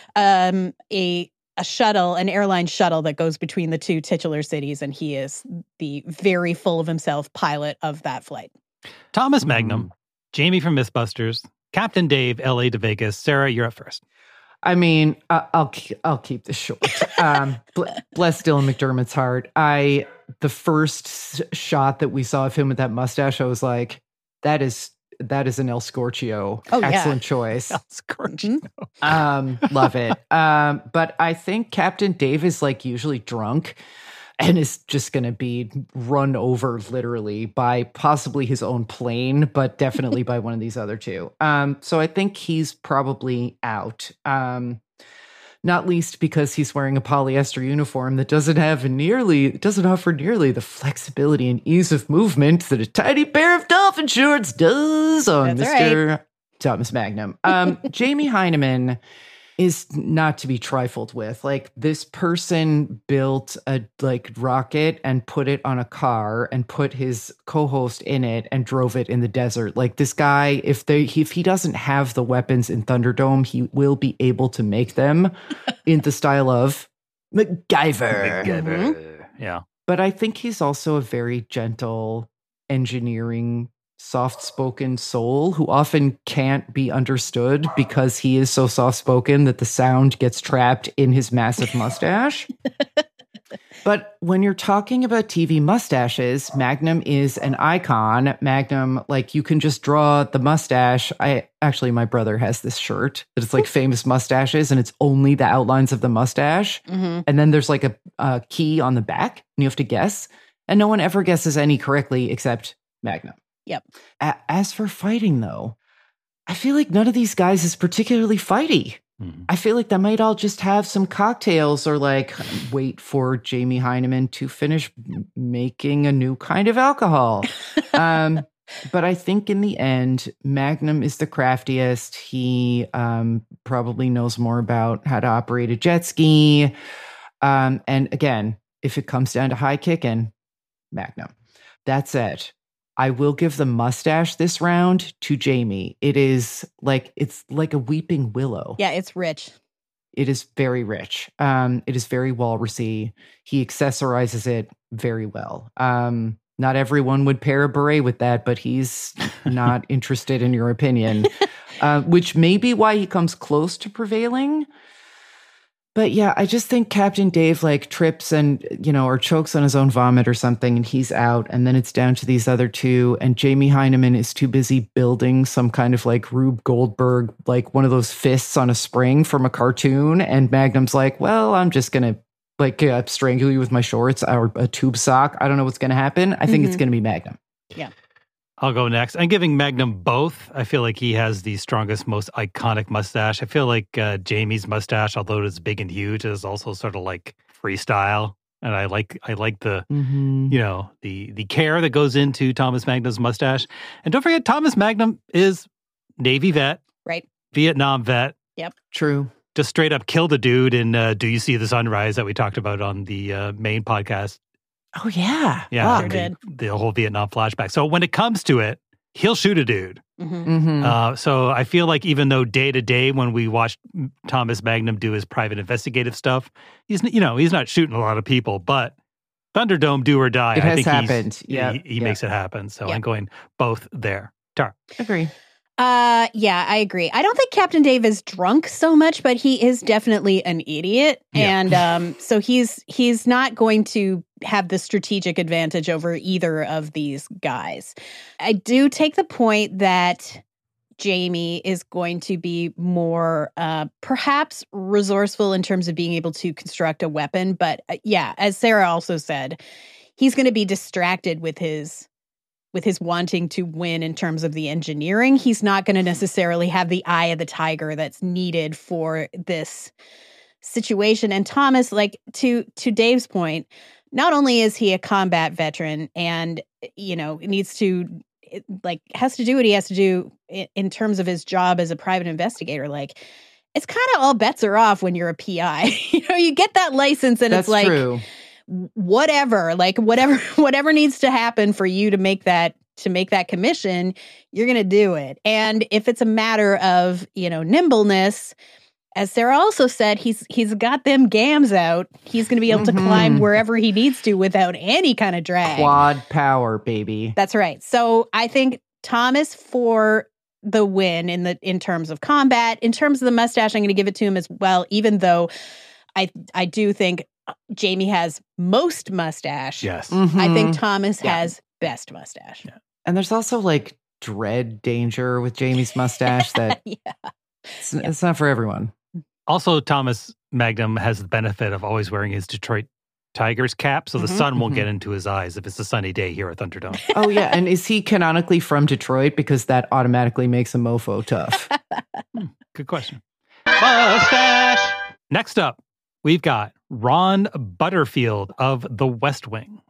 um, a a shuttle, an airline shuttle that goes between the two titular cities, and he is the very full of himself pilot of that flight. Thomas Mhm. Magnum, Jamie from Mythbusters, Captain Dave, L A to Vegas. Sarah, you're up first. I mean, I- I'll ke- I'll keep this short. Um, bl- bless Dylan McDermott's heart. I the first s- shot that we saw of him with that mustache, I was like, that is that is an El Scorchio. Oh, yeah. Excellent choice. That's gorgeous. Mhm. Um, love it. Um, but I think Captain Dave is like usually drunk and is just going to be run over literally by possibly his own plane, but definitely by one of these other two. Um, so I think he's probably out. Um, not least because he's wearing a polyester uniform that doesn't have nearly, doesn't offer nearly the flexibility and ease of movement that a tiny pair of dolphin shorts does on That's Mister Thomas Magnum. Um, Jamie Heineman is not to be trifled with. Like, this person built a like rocket and put it on a car and put his co-host in it and drove it in the desert. Like, this guy, if they if he doesn't have the weapons in Thunderdome, he will be able to make them in the style of MacGyver. MacGyver. Yeah. But I think he's also a very gentle, engineering, soft-spoken soul who often can't be understood because he is so soft-spoken that the sound gets trapped in his massive mustache. But when you're talking about T V mustaches, Magnum is an icon. Magnum, like, you can just draw the mustache. I actually, my brother has this shirt that it's like famous mustaches, and it's only the outlines of the mustache. Mhm. And then there's like a, a key on the back, and you have to guess. And no one ever guesses any correctly except Magnum. Yep. A- as for fighting, though, I feel like none of these guys is particularly fighty. Mhm. I feel like they might all just have some cocktails or like wait for Jamie Heineman to finish m- making a new kind of alcohol. um, but I think in the end, Magnum is the craftiest. He um, probably knows more about how to operate a jet ski. Um, and again, if it comes down to high kicking, Magnum. That said, I will give the mustache this round to Jamie. It is like, it's like a weeping willow. Yeah, it's rich. It is very rich. Um, it is very walrusy. He accessorizes it very well. Um, not everyone would pair a beret with that, but he's not interested in your opinion, uh, which may be why he comes close to prevailing. But yeah, I just think Captain Dave like trips and, you know, or chokes on his own vomit or something, and he's out. And then it's down to these other two. And Jamie Heineman is too busy building some kind of like Rube Goldberg, like one of those fists on a spring from a cartoon. And Magnum's like, well, I'm just going to like uh, strangle you with my shorts or a tube sock. I don't know what's going to happen. I think Mhm. it's going to be Magnum. I'll go next. I'm giving Magnum both. I feel like he has the strongest, most iconic mustache. I feel like uh, Jamie's mustache, although it's big and huge, is also sort of like freestyle. And I like I like the Mm-hmm. you know the the care that goes into Thomas Magnum's mustache. And don't forget, Thomas Magnum is Navy vet, Right. Vietnam vet. True. Just straight up killed a dude in uh, "Do You See the Sunrise" that we talked about on the uh, main podcast. Oh, yeah. Yeah, Sure the, did. the whole Vietnam flashback. So when it comes to it, he'll shoot a dude. Mhm. Mm-hmm. Uh, so I feel like even though day to day, when we watch Thomas Magnum do his private investigative stuff, he's you know he's not shooting a lot of people, but Thunderdome, do or die. It I has think he's- happened. Yeah, he, he yeah. makes it happen. So Yeah. I'm going both there. Tar. Agree. Uh, yeah, I agree. I don't think Captain Dave is drunk so much, but he is definitely an idiot, Yeah. and um, so he's he's not going to have the strategic advantage over either of these guys. I do take the point that Jamie is going to be more, uh, perhaps resourceful in terms of being able to construct a weapon, but uh, yeah, as Sarah also said, he's going to be distracted with his. with his wanting to win in terms of the engineering. He's not going to necessarily have the eye of the tiger that's needed for this situation. And Thomas, like to to Dave's point, not only is he a combat veteran and, you know, needs to like has to do what he has to do in, in terms of his job as a private investigator, like it's kind of all bets are off when you're a P I. You know, you get that license and That's it's like true. whatever, like whatever, whatever needs to happen for you to make that, to make that commission, you're going to do it. And if it's a matter of, you know, nimbleness, as Sarah also said, he's, he's got them gams out. He's going to be able Mhm. to climb wherever he needs to without any kind of drag. Quad power, baby. That's right. So I think Thomas for the win in the, in terms of combat. In terms of the mustache, I'm going to give it to him as well, even though I, I do think Jamie has most mustache. Yes. I think Mhm. Thomas Yeah. has best mustache. And there's also like dread danger with Jamie's mustache that Yeah. it's, it's not for everyone. Also, Thomas Magnum has the benefit of always wearing his Detroit Tigers cap, so the Mhm. sun won't Mhm. get into his eyes if it's a sunny day here at Thunderdome. Oh, yeah. And is he canonically from Detroit? Because that automatically makes a mofo tough. Good question. Mustache! Next up, we've got Ron Butterfield of The West Wing.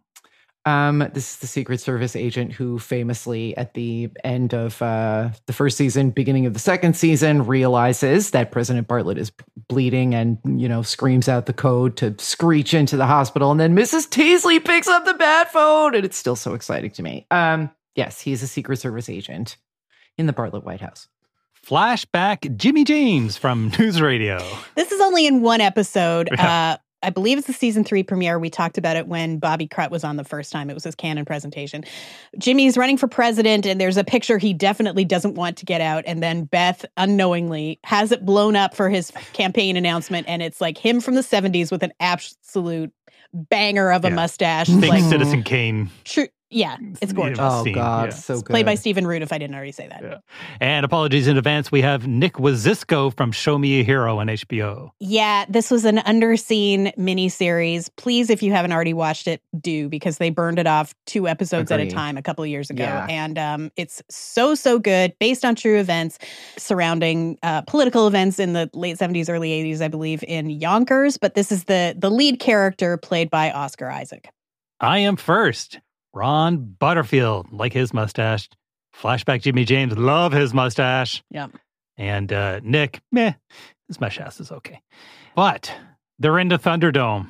Um, this is the Secret Service agent who famously, at the end of uh, the first season, beginning of the second season, realizes that President Bartlett is bleeding and, you know, screams out the code to screech into the hospital. And then Missus Teasley picks up the bat phone. And it's still so exciting to me. Um, yes, he's a Secret Service agent in the Bartlett White House. Flashback Jimmy James from News Radio. This is only in one episode. Yeah. Uh, I believe it's the season three premiere. We talked about it when Bobby Crut was on the first time. It was his canon presentation. Jimmy's running for president, and there's a picture he definitely doesn't want to get out. And then Beth unknowingly has it blown up for his campaign announcement. And it's like him from the seventies with an absolute banger of a Yeah. mustache. Think Like, Citizen Kane. true. Yeah, it's gorgeous. Oh, Scene, God. yeah. So good. Played by Stephen Root, if I didn't already say that. Yeah. And apologies in advance, we have Nick Wazisco from Show Me a Hero on H B O. Yeah, this was an underseen miniseries. Please, if you haven't already watched it, do, because they burned it off two episodes at Agreed. a time a couple of years ago. Yeah. And um, it's so, so good, based on true events surrounding uh, political events in the late seventies, early eighties, I believe, in Yonkers. But this is the the lead character played by Oscar Isaac. I am first. Ron Butterfield, like his mustache. Flashback Jimmy James, love his mustache. Yeah. And uh, Nick, meh, his mustache is okay. But they're into Thunderdome.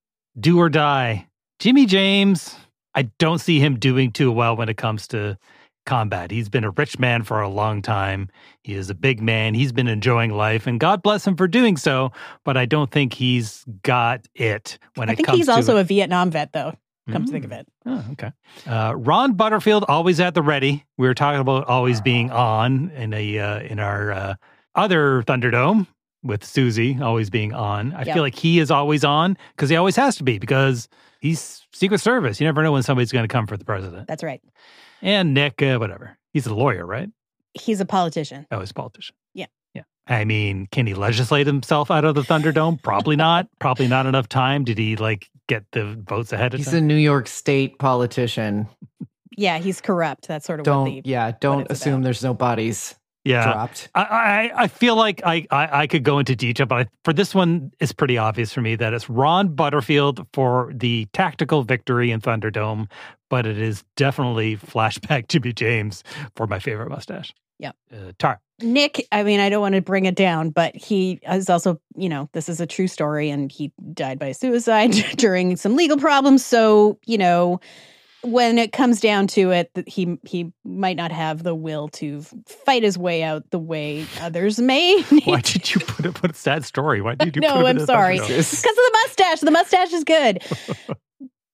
Do or die. Jimmy James, I don't see him doing too well when it comes to combat. He's been a rich man for a long time. He is a big man. He's been enjoying life, and God bless him for doing so. But I don't think he's got it when I it think comes he's to also a Vietnam vet, though, come to think of Mm. it. Oh, okay. Uh, Ron Butterfield, always at the ready. We were talking about always being on in a uh, in our uh, other Thunderdome with Susie always being on. I Yep. feel like he is always on because he always has to be because he's Secret Service. You never know when somebody's going to come for the president. That's right. And Nick, uh, whatever. He's a lawyer, right? He's a politician. Oh, he's a politician. Yeah. Yeah. I mean, can he legislate himself out of the Thunderdome? Probably not. Probably not enough time. Did he like get the votes ahead of He's time? a New York State politician. Yeah, he's corrupt. That's sort of Don't, what the yeah, don't it's assume about. there's no bodies yeah. dropped. I, I I feel like I, I, I could go into detail, but I, for this one, it's pretty obvious for me that it's Ron Butterfield for the tactical victory in Thunderdome, but it is definitely flashback Jimmy James for my favorite mustache. Yeah. Uh, Tar. Nick, I mean, I don't want to bring it down, but he is also, you know, this is a true story, and he died by suicide during some legal problems. So, you know, when it comes down to it, that he he might not have the will to fight his way out the way others may. Why did you put it? What a sad story. Why did you? put No, him I'm in a sorry. Thunderdome? Because of the mustache. The mustache is good.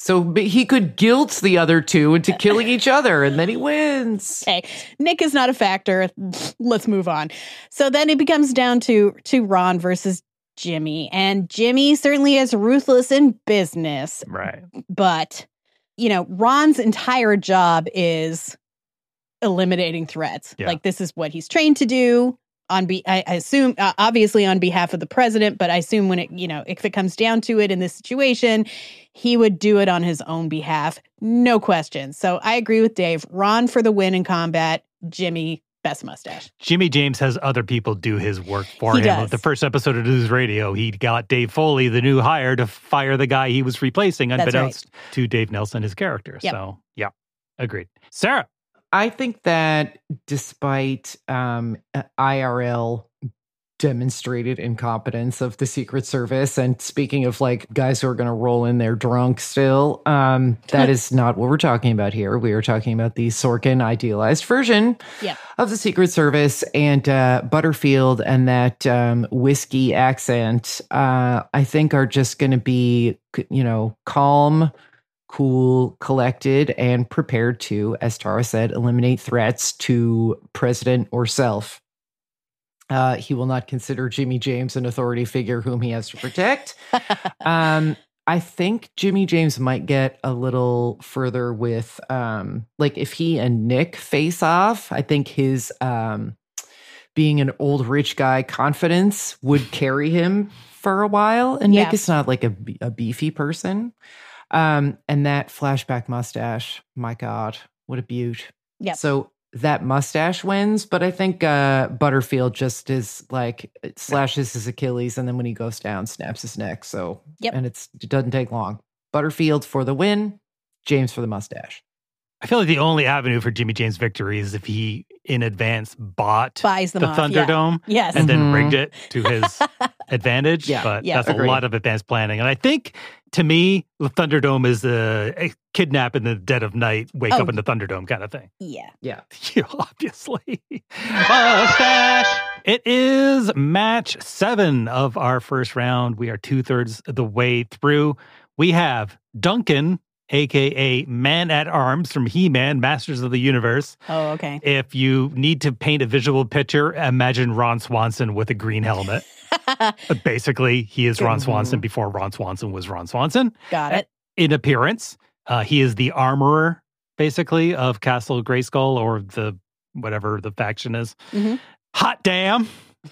So but he could guilt the other two into killing each other, and then he wins. Okay, Nick is not a factor. Let's move on. So then it becomes down to to Ron versus Jimmy, and Jimmy certainly is ruthless in business, Right. but you know, Ron's entire job is eliminating threats. Yeah. Like, this is what he's trained to do. On be, I, I assume, uh, obviously, on behalf of the president, but I assume when it, you know, if it comes down to it in this situation, he would do it on his own behalf, no question. So I agree with Dave. Ron for the win in combat. Jimmy, best mustache. Jimmy James has other people do his work for He him. does. The first episode of News Radio, he got Dave Foley, the new hire, to fire the guy he was replacing, That's unbeknownst to Dave Nelson, his character. Yep. So, yeah, agreed. Sarah. I think that despite um, I R L demonstrated incompetence of the Secret Service, and speaking of like guys who are going to roll in there drunk still, um, that is not what we're talking about here. We are talking about the Sorkin idealized version Yeah. of the Secret Service, and uh, Butterfield and that um, whiskey accent, uh, I think are just going to be, you know, calm, cool, collected, and prepared to, as Tara said, eliminate threats to president or self. Uh, he will not consider Jimmy James an authority figure whom he has to protect. um, I think Jimmy James might get a little further with, um, like, if he and Nick face off, I think his um, being an old rich guy confidence would carry him for a while. And Yeah. Nick is not like a, a beefy person. Um, and that flashback mustache, my God, what a beaut. Yep. So that mustache wins, but I think uh, Butterfield just is like slashes his Achilles, and then when he goes down, snaps his neck. So, Yep. and it's, it doesn't take long. Butterfield for the win, James for the mustache. I feel like the only avenue for Jimmy James' victory is if he, in advance, bought Buys them the off, yeah. Thunderdome Yes. and then Mhm. rigged it to his advantage. Yeah, but yeah. that's Agreed. a lot of advanced planning. And I think, to me, the Thunderdome is a, a kidnap in the dead of night, wake Oh. up in the Thunderdome kind of thing. Yeah. Yeah. Yeah, obviously. Mustache. It is match seven of our first round. We are two thirds of the way through. We have Duncan, a k a. Man at Arms from He-Man, Masters of the Universe. Oh, okay. If you need to paint a visual picture, imagine Ron Swanson with a green helmet. Basically, he is Ron Swanson before Ron Swanson was Ron Swanson. Got it. In appearance, uh, he is the armorer, basically, of Castle Grayskull, or the whatever the faction is. Mhm. Hot damn!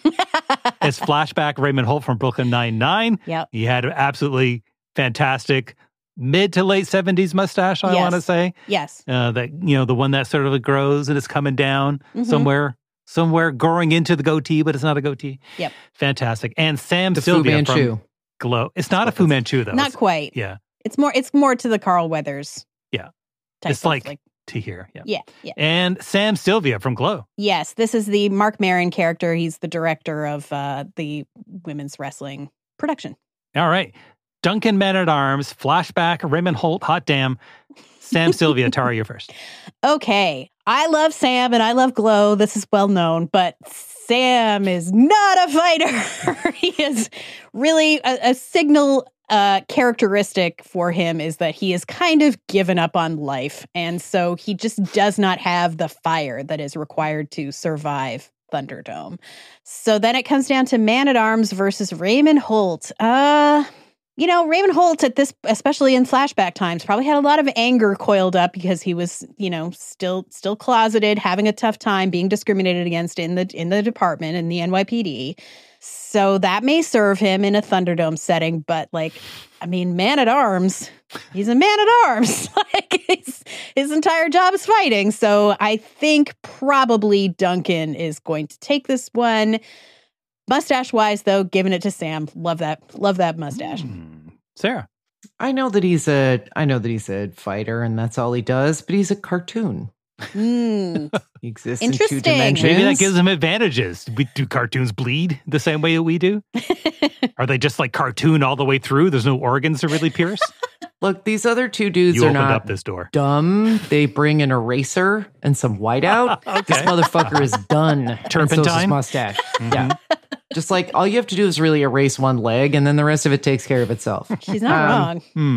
It's flashback Raymond Holt from Brooklyn Nine-Nine. Yep. He had an absolutely fantastic mid to late seventies mustache, I Yes. want to say. Yes. Uh, that, you know, the one that sort of grows and is coming down Mhm. somewhere, somewhere growing into the goatee, but it's not a goatee. Yep. Fantastic. And Sam The Fu Sylvia Manchu. from Glow. It's not a Fu Manchu, though. Not It's- quite. Yeah. It's more. It's more to the Carl Weathers. Yeah. Type It's of, like, to hear. Yeah. Yeah. Yeah. And Sam Sylvia from Glow. Yes, this is the Mark Maron character. He's the director of uh, the women's wrestling production. All right. Duncan Man at Arms, flashback, Raymond Holt, hot damn. Sam Sylvia, Tara, you're first. Okay, I love Sam and I love Glow. This is well known, but Sam is not a fighter. He is really a, a signal uh, characteristic for him is that he is kind of given up on life. And so he just does not have the fire that is required to survive Thunderdome. So then it comes down to Man at Arms versus Raymond Holt. Uh, you know, Raymond Holt at this, especially in flashback times, probably had a lot of anger coiled up because he was, you know, still still closeted, having a tough time, being discriminated against in the in the department in the N Y P D. So that may serve him in a Thunderdome setting, but like, I mean, Man at Arms, he's a man at arms. Like his, his entire job is fighting. So I think probably Duncan is going to take this one. Mustache wise, though, giving it to Sam. Love that. Love that mustache. Hmm. Sarah. I know that he's a I know that he's a fighter and that's all he does, but he's a cartoon. Mm. He exists in two Interesting. dimensions. Maybe that gives him advantages. We, do cartoons bleed the same way that we do? Are they just like cartoon all the way through? There's no organs to really pierce? Look, these other two dudes You are opened not up this door. dumb. They bring an eraser and some whiteout. This motherfucker is done. And so is his Turpentine? mustache. Yeah. Just like all you have to do is really erase one leg and then the rest of it takes care of itself. She's not Um, wrong. Hmm.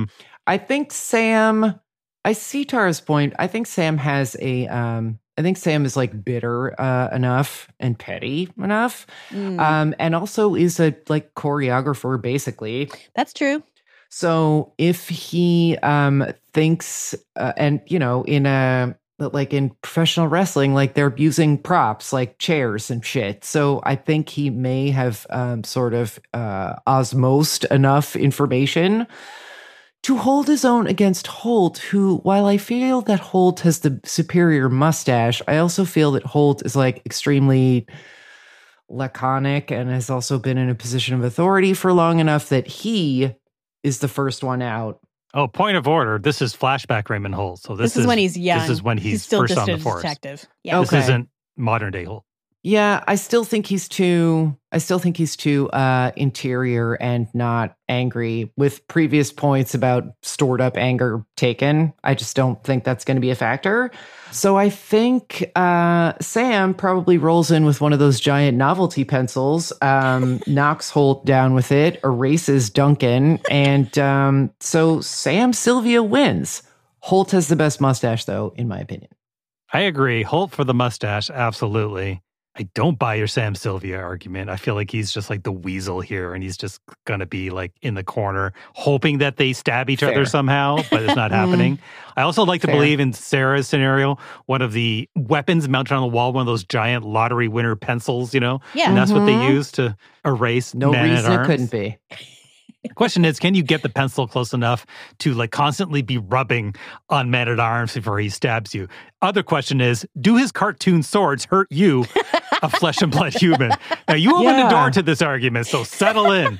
I think Sam, I see Tara's point. I think Sam has a, um, I think Sam is like bitter uh, enough and petty enough. Mm. Um, and also is a like choreographer, basically. That's true. So if he um, thinks, uh, and you know, in a, like in professional wrestling, like they're using props like chairs and shit. So I think he may have um, sort of uh, osmosed enough information to hold his own against Holt, who, while I feel that Holt has the superior mustache, I also feel that Holt is like extremely laconic and has also been in a position of authority for long enough that he is the first one out. Oh, point of order. This is flashback Raymond Holt. So this, This, is, when he's young. This is when he's, he's still first just on a the force. detective. Yeah. Okay. This isn't modern day Holt. Yeah, I still think he's too I still think he's too uh interior and not angry with previous points about stored up anger taken. I just don't think that's going to be a factor. So I think uh Sam probably rolls in with one of those giant novelty pencils, um knocks Holt down with it, erases Duncan, and um so Sam Sylvia wins. Holt has the best mustache though, in my opinion. I agree. Holt for the mustache, absolutely. I don't buy your Sam Sylvia argument. I feel like he's just like the weasel here, and he's just going to be like in the corner, hoping that they stab each Fair. other somehow, but it's not happening. I also like to Fair. believe in Sarah's scenario, one of the weapons mounted on the wall, one of those giant lottery winner pencils, you know? Yeah. And that's what they Mhm. use to erase No Man at reason it Arms. couldn't be. The question is, can you get the pencil close enough to like constantly be rubbing on Man at Arms before he stabs you? Other question is, do his cartoon swords hurt you, a flesh and blood human? Now, you opened Yeah. the door to this argument, so settle in.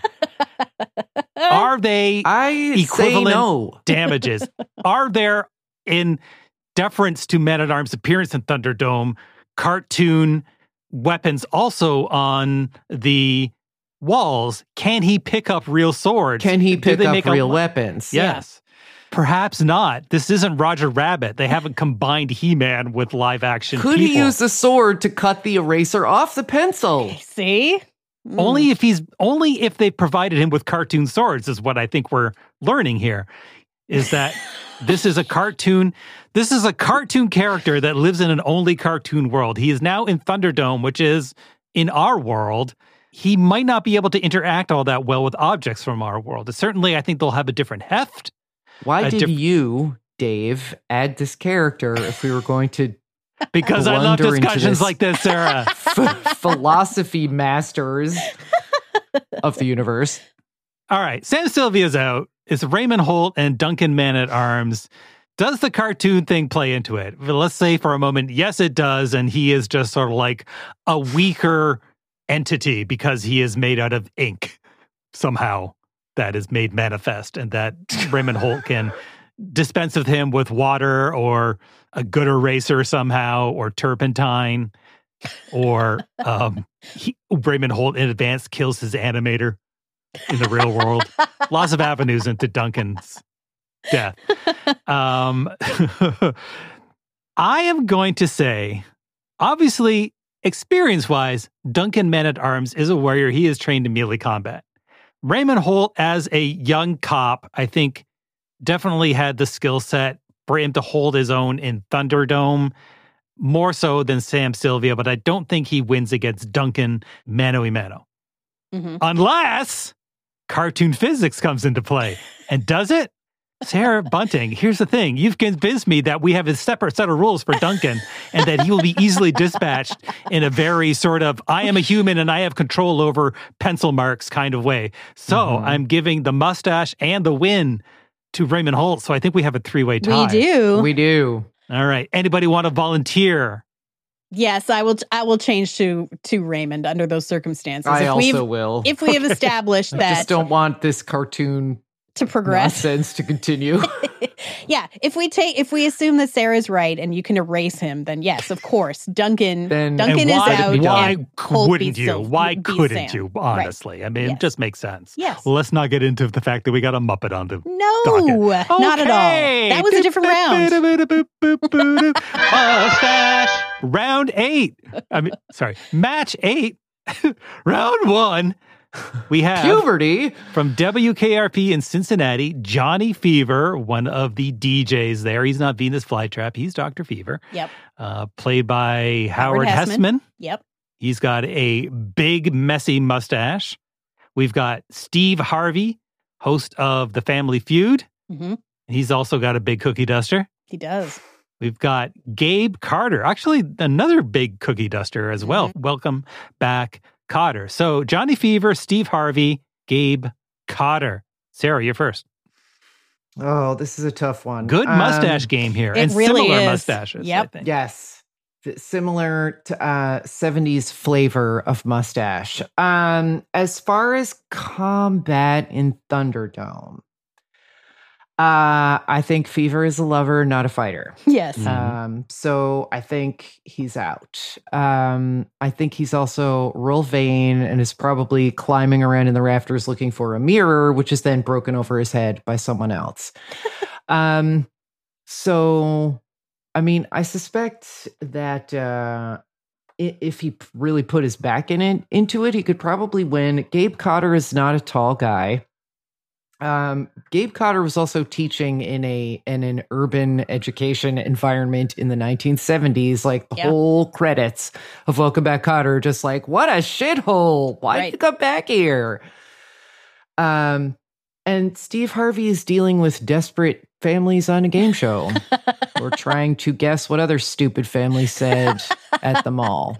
Are they I say equivalent no. damages? Are there, in deference to Man at Arms' appearance in Thunderdome, cartoon weapons also on the walls? Can he pick up real swords? Can he Do pick they up make a- real weapons? Yes. Perhaps not. This isn't Roger Rabbit. They haven't combined He-Man with live action Could people. he use the sword to cut the eraser off the pencil? See? Mm. Only if he's only if they provided him with cartoon swords is what I think we're learning here. Is that this is a cartoon this is a cartoon character that lives in an only cartoon world. He is now in Thunderdome, which is in our world. He might not be able to interact all that well with objects from our world. Certainly, I think they'll have a different heft. Why A did diff- you, Dave, add this character if we were going to Because I love Blunder into discussions this. like this, Sarah. f- philosophy masters of the universe? All right, Sam Sylvia's out. It's Raymond Holt and Duncan Man at Arms. Does the cartoon thing play into it? Well, let's say for a moment, yes, it does. And he is just sort of like a weaker entity because he is made out of ink somehow that is made manifest, and that Raymond Holt can dispense with him with water or a good eraser somehow, or turpentine, or um, he, Raymond Holt in advance kills his animator in the real world. Lots of avenues into Duncan's death. Um, I am going to say, obviously, experience-wise, Duncan Man at Arms is a warrior. He is trained in melee combat. Raymond Holt, as a young cop, I think definitely had the skill set for him to hold his own in Thunderdome, more so than Sam Sylvia, but I don't think he wins against Duncan mano a mano. Mhm. Unless cartoon physics comes into play. And does it? Sarah Bunting, here's the thing. You've convinced me that we have a separate set of rules for Duncan and that he will be easily dispatched in a very sort of, I am a human and I have control over pencil marks kind of way. So Mhm. I'm giving the mustache and the win to Raymond Holt. So I think we have a three-way tie. We do. We do. All right. Anybody want to volunteer? Yes, I will. I will change to to Raymond under those circumstances. I if also we've will. if we have established I that just don't want this cartoon to progress. nonsense to continue. Yeah, if we take if we assume that Sarah's right and you can erase him, then yes, of course, Duncan. Then- Duncan and is why, out. why and Holt wouldn't beats you? Syl- Why beats couldn't Sam. you? Right. Honestly, I mean, Yes. it just makes sense. Yes. Well, let's not get into the fact that we got a Muppet on the No, docket. not at all. Okay. That was a different round. Mustache. Round eight. I mean, sorry, match eight. Round one. we have Puberty. from W K R P in Cincinnati, Johnny Fever, one of the D Js there. He's not Venus Flytrap. He's Doctor Fever. Yep. Uh, played by Howard, Howard Hessman. Hessman. Yep. He's got a big, messy mustache. We've got Steve Harvey, host of The Family Feud. Mm-hmm. He's also got a big cookie duster. He does. We've got Gabe Carter, actually another big cookie duster as well. Mm-hmm. Welcome back, Cotter. So Johnny Fever, Steve Harvey, Gabe Cotter. Sarah, you're first. Oh, this is a tough one. Good mustache Um, game here. it And really similar is. mustaches, Yep. I think. Yes. Similar to uh, seventies flavor of mustache. Um, as far as combat in Thunderdome, uh, I think Fever is a lover, not a fighter. Yes. Mhm. Um, so I think he's out. Um, I think he's also real vain and is probably climbing around in the rafters looking for a mirror, which is then broken over his head by someone else. um, so, I mean, I suspect that uh, i- if he p- really put his back in it into it, he could probably win. Gabe Cotter is not a tall guy. Um, Gabe Cotter was also teaching in a in an urban education environment in the nineteen seventies. Like the Yeah. whole credits of Welcome Back, Cotter, just like, what a shithole! Why did Right. you come back here? Um, and Steve Harvey is dealing with desperate families on a game show, or trying to guess what other stupid family said at the mall.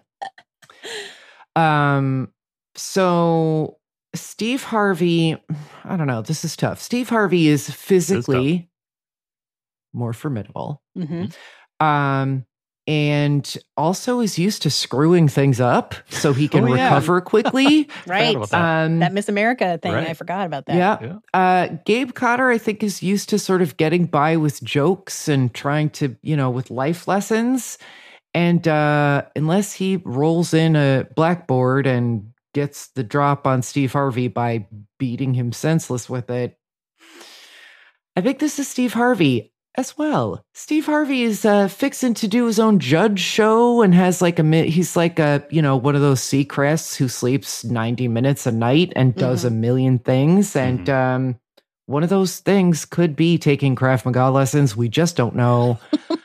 Um, so. Steve Harvey, I don't know, this is tough. Steve Harvey is physically more formidable. hmm Um, and also is used to screwing things up so he can Oh, yeah. recover quickly. Right. about that. um, That Miss America thing. Right. I forgot about that. yeah. Yeah. Uh, Gabe Cotter, I think, is used to sort of getting by with jokes and trying to, you know, with life lessons. And uh, unless he rolls in a blackboard and gets the drop on Steve Harvey by beating him senseless with it, I think this is Steve Harvey as well. Steve Harvey is uh, fixing to do his own judge show and has like a mi- he's like a, you know, one of those Seacrests who sleeps ninety minutes a night and does a million things. And um, one of those things could be taking Krav Maga lessons. We just don't know.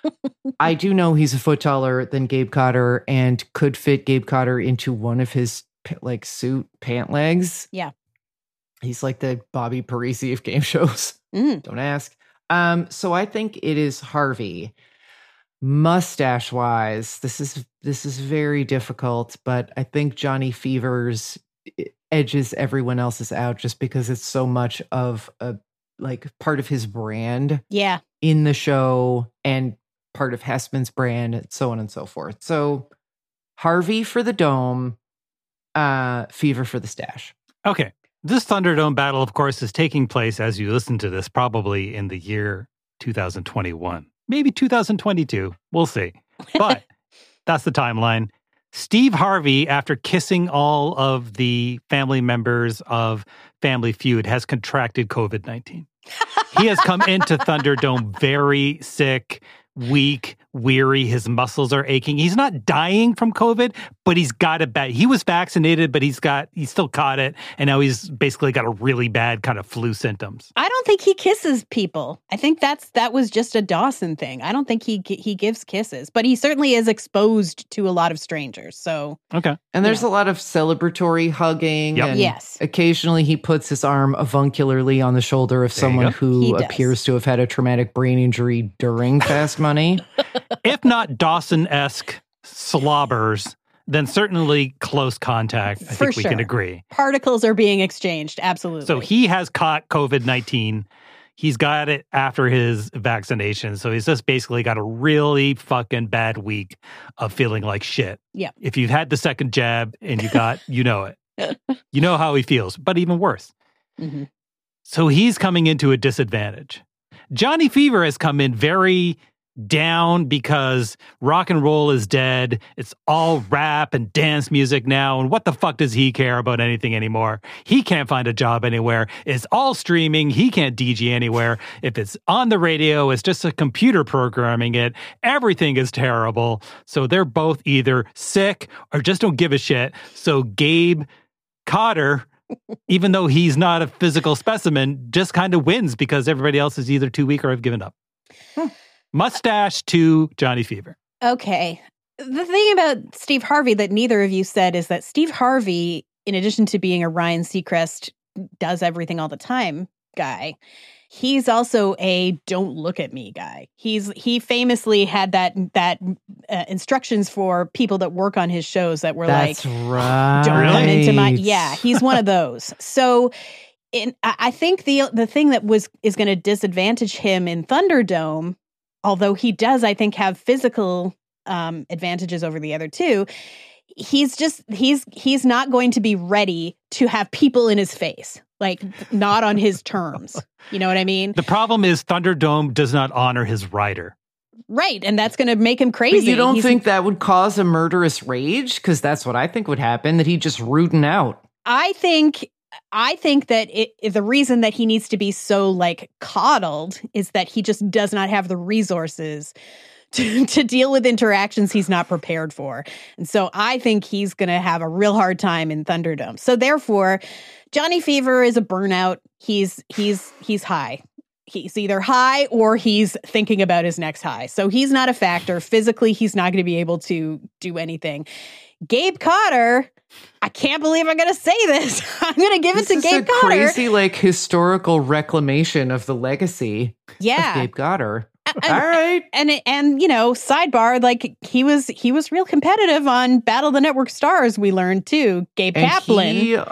I do know he's a foot taller than Gabe Cotter and could fit Gabe Cotter into one of his p- like suit pant legs. Yeah. He's like the Bobby Parisi of game shows. Mm. Don't ask. Um, so I think it is Harvey. Mustache wise, this is this is very difficult, but I think Johnny Fever's edges everyone else's out just because it's so much of a like part of his brand Yeah. in the show and part of Hessman's brand, and so on and so forth. So Harvey for the dome, uh, Fever for the stash. Okay. This Thunderdome battle, of course, is taking place as you listen to this, probably in the year two thousand twenty-one, maybe two thousand twenty-two. We'll see. But that's the timeline. Steve Harvey, after kissing all of the family members of Family Feud, has contracted COVID nineteen. He has come into Thunderdome very sick, weak, weary. His muscles are aching. He's not dying from COVID, but he's got it bad. He was vaccinated, but he's got, he still caught it. And now he's basically got a really bad kind of flu symptoms. I don't think he kisses people. I think that's that was just a Dawson thing. I don't think he he gives kisses, but he certainly is exposed to a lot of strangers. So Okay. And there's Yeah. a lot of celebratory hugging. Yep. And Yes. occasionally he puts his arm avuncularly on the shoulder of There you someone go. He who does. appears to have had a traumatic brain injury during Fast Money. If not Dawson-esque slobbers, then certainly close contact. I For think we can sure. agree. Particles are being exchanged. Absolutely. So he has caught COVID nineteen. He's got it after his vaccination. So he's just basically got a really fucking bad week of feeling like shit. Yeah. If you've had the second jab and you got, you know it. You know how he feels, but even worse. Mhm. So he's coming into a disadvantage. Johnny Fever has come in very down because rock and roll is dead. It's all rap and dance music now. And what the fuck does he care about anything anymore? He can't find a job anywhere. It's all streaming. He can't D J anywhere. If it's on the radio, it's just a computer programming it. Everything is terrible. So they're both either sick or just don't give a shit. So Gabe Cotter even though he's not a physical specimen, just kind of wins because everybody else is either too weak or have given up. Hmm. Mustache to Johnny Fever. Okay. The thing about Steve Harvey that neither of you said is that Steve Harvey, in addition to being a Ryan Seacrest, does everything all the time guy, he's also a don't look at me guy. He's he famously had that that uh, instructions for people that work on his shows that were That's like, right. don't come into my yeah. He's one of those. So. In, I think the the thing that was is going to disadvantage him in Thunderdome, although he does, I think, have physical um, advantages over the other two, he's just he's he's not going to be ready to have people in his face, like not on his terms. You know what I mean? The problem is Thunderdome does not honor his rider. Right, and that's going to make him crazy. But you don't He's, think that would cause a murderous rage? Because that's what I think would happen, that he'd just rootin' out. I think... I think that it, the reason that he needs to be so like coddled is that he just does not have the resources to, to deal with interactions he's not prepared for. And so I think he's going to have a real hard time in Thunderdome. So therefore, Johnny Fever is a burnout. He's he's he's high. He's either high or he's thinking about his next high. So he's not a factor. Physically, he's not going to be able to do anything. Gabe Cotter, I can't believe I'm going to say this. I'm going to give this it to is Gabe a Cotter. Crazy, like, historical reclamation of the legacy yeah. of Gabe Cotter. And, All right. And, and, and, you know, sidebar, like, he was he was real competitive on Battle of the Network Stars, we learned, too. Gabe and Kaplan. He, uh,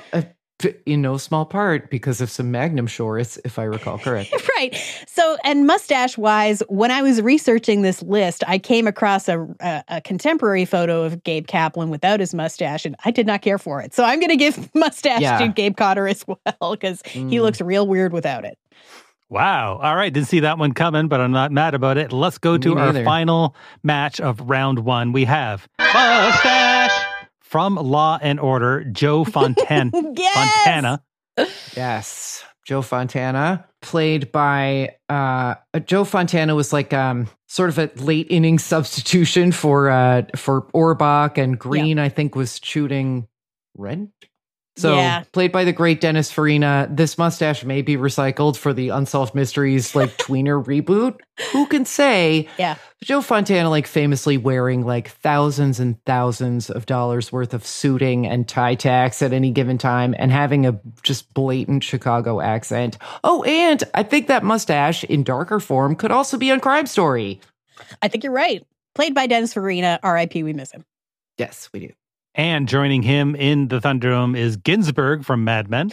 in no small part because of some Magnum shorts, if I recall correct. Right. So, and mustache-wise, when I was researching this list, I came across a, a, a contemporary photo of Gabe Kaplan without his mustache, and I did not care for it. So I'm going to give mustache yeah. to Gabe Cotter as well, because mm. he looks real weird without it. Wow. All right. Didn't see that one coming, but I'm not mad about it. Let's go to our final match of round one. We have Mustache from Law and Order, Joe Fontan- yes! Fontana. Yes. Joe Fontana, played by uh, Joe Fontana was like um, sort of a late inning substitution for uh, for Orbach, and Green, yeah. I think, was shooting Red. So yeah. played by the great Dennis Farina. This mustache may be recycled for the Unsolved Mysteries like tweener reboot. Who can say? Yeah. Joe Fontana, like famously wearing like thousands and thousands of dollars worth of suiting and tie tacks at any given time, and having a just blatant Chicago accent. Oh, and I think that mustache in darker form could also be on Crime Story. I think you're right. Played by Dennis Farina. R I P We miss him. Yes, we do. And joining him in the Thunderdome is Ginsburg from Mad Men.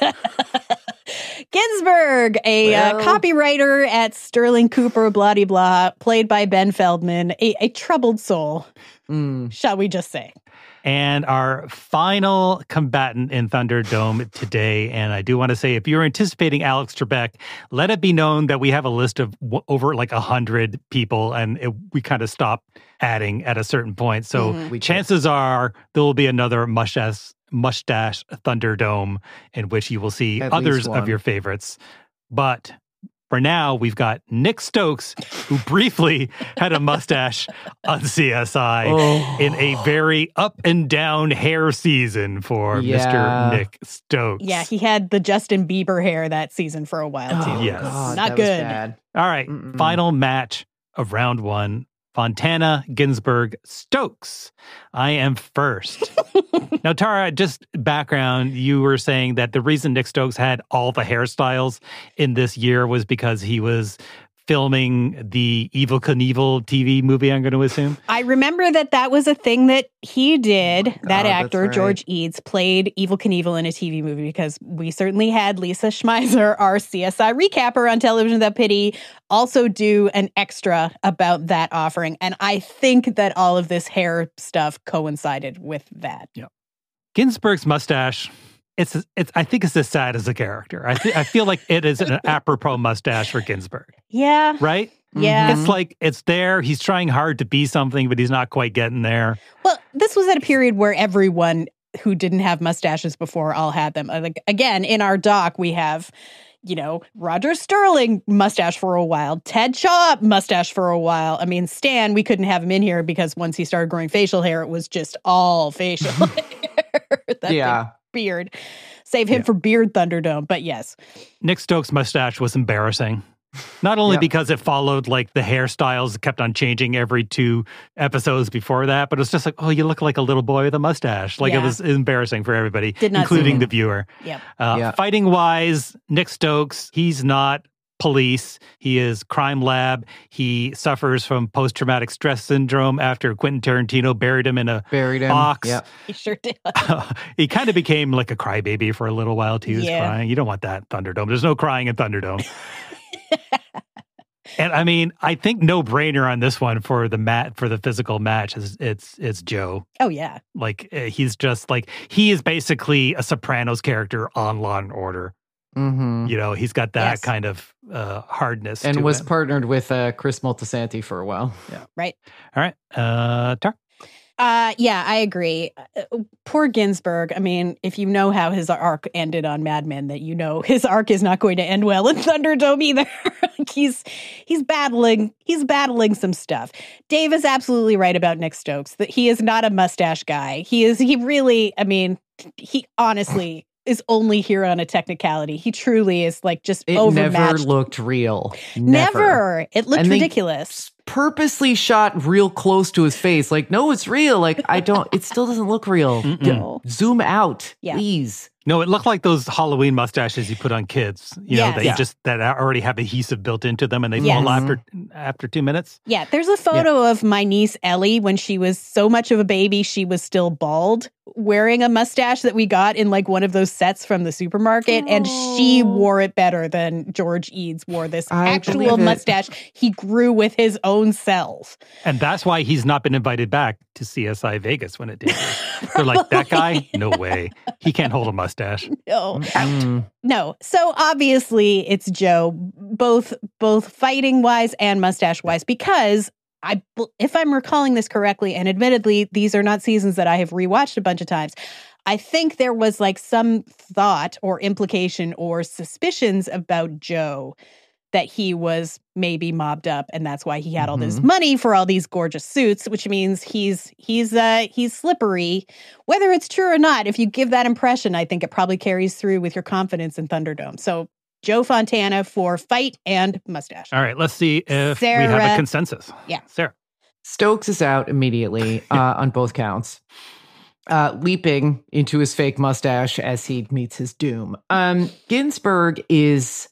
Ginsburg, a well, uh, copywriter at Sterling Cooper, blah, blah, blah, played by Ben Feldman, a, a troubled soul, mm. shall we just say. And our final combatant in Thunderdome today, and I do want to say, if you're anticipating Alex Trebek, let it be known that we have a list of w- over like one hundred people, and it, we kind of stop adding at a certain point. So mm-hmm. chances are there will be another mustache, mustache Thunderdome in which you will see at others of your favorites. But for now, we've got Nick Stokes, who briefly had a mustache on C S I oh. in a very up and down hair season for yeah. Mister Nick Stokes. Yeah, he had the Justin Bieber hair that season for a while, too. Oh, yes. God, Not that good. Was bad. All right, Mm-mm. final match of round one. Fontana, Ginsburg, Stokes. I am first. Now, Tara, just background, you were saying that the reason Nick Stokes had all the hairstyles in this year was because he was filming the Evel Knievel T V movie, I'm going to assume? I remember that that was a thing that he did. Oh God, that actor, right. George Eads, played Evel Knievel in a T V movie, because we certainly had Lisa Schmeiser, our C S I recapper on Television Without Pity, also do an extra about that offering. And I think that all of this hair stuff coincided with that. Yeah. Ginsburg's mustache, it's it's. I think it's as sad as a character. I th- I feel like it is an apropos mustache for Ginsburg. Yeah. Right? Yeah. It's like, it's there. He's trying hard to be something, but he's not quite getting there. Well, this was at a period where everyone who didn't have mustaches before all had them. Like, again, in our doc, we have, you know, Roger Sterling mustache for a while, Ted Shaw mustache for a while. I mean, Stan, we couldn't have him in here because once he started growing facial hair, it was just all facial hair. Yeah. Thing. beard. Save him Yeah. for Beard Thunderdome, but yes. Nick Stokes' mustache was embarrassing. Not only Yeah. because it followed like the hairstyles kept on changing every two episodes before that, but it was just like, oh, you look like a little boy with a mustache. Like Yeah. it was embarrassing for everybody, Did not including see the viewer. Yep. Uh, Yeah. Fighting wise, Nick Stokes, he's not police. He is crime lab. He suffers from post-traumatic stress syndrome after Quentin Tarantino buried him in a Buried him. box. Yeah. He sure did. He kind of became like a crybaby for a little while too. He was Yeah. crying. You don't want that in Thunderdome. There's no crying in Thunderdome. And I mean, I think no brainer on this one for the mat for the physical match is it's it's Joe. Oh, yeah. Like uh, he's just like he is basically a Sopranos character on Law and Order. Mm-hmm. You know, he's got that Yes. kind of uh, hardness And to was him. partnered with uh, Chris Moltisanti for a while. Right. All right, uh, Tar. Uh, yeah, I agree. Uh, poor Ginsburg. I mean, if you know how his arc ended on Mad Men, that you know his arc is not going to end well in Thunderdome either. Like he's he's battling he's battling some stuff. Dave is absolutely right about Nick Stokes. That he is not a mustache guy. He is he really. I mean, he honestly is only here on a technicality. He truly is like just It overmatched. never looked real. Never. It looked And they ridiculous. Purposely shot real close to his face. Like, no, it's real. Like, I don't, it still doesn't look real. Mm-mm. No. Zoom out, Yeah. please. No, it looked like those Halloween mustaches you put on kids. You know, Yes. that Yeah. you just that already have adhesive built into them, and they Yes. fall after after two minutes. Yeah, there's a photo of my niece Ellie when she was so much of a baby she was still bald, wearing a mustache that we got in like one of those sets from the supermarket, and she wore it better than George Eads wore this I actual believe it. mustache he grew with his own cells. And that's why he's not been invited back to C S I Vegas when it did. They're like, that guy? No way. He can't hold a mustache. No, Mm. no. So obviously it's Joe, both both fighting wise and mustache wise, because I, if I'm recalling this correctly, and admittedly, these are not seasons that I have rewatched a bunch of times. I think there was like some thought or implication or suspicions about Joe that he was maybe mobbed up, and that's why he had all this Mhm. money for all these gorgeous suits, which means he's he's uh he's slippery. Whether it's true or not, if you give that impression, I think it probably carries through with your confidence in Thunderdome. So Joe Fontana for fight and mustache. All right, let's see if we have a Sarah. consensus. Yeah. Sarah. Stokes is out immediately uh, on both counts, uh, leaping into his fake mustache as he meets his doom. Um, Ginsburg is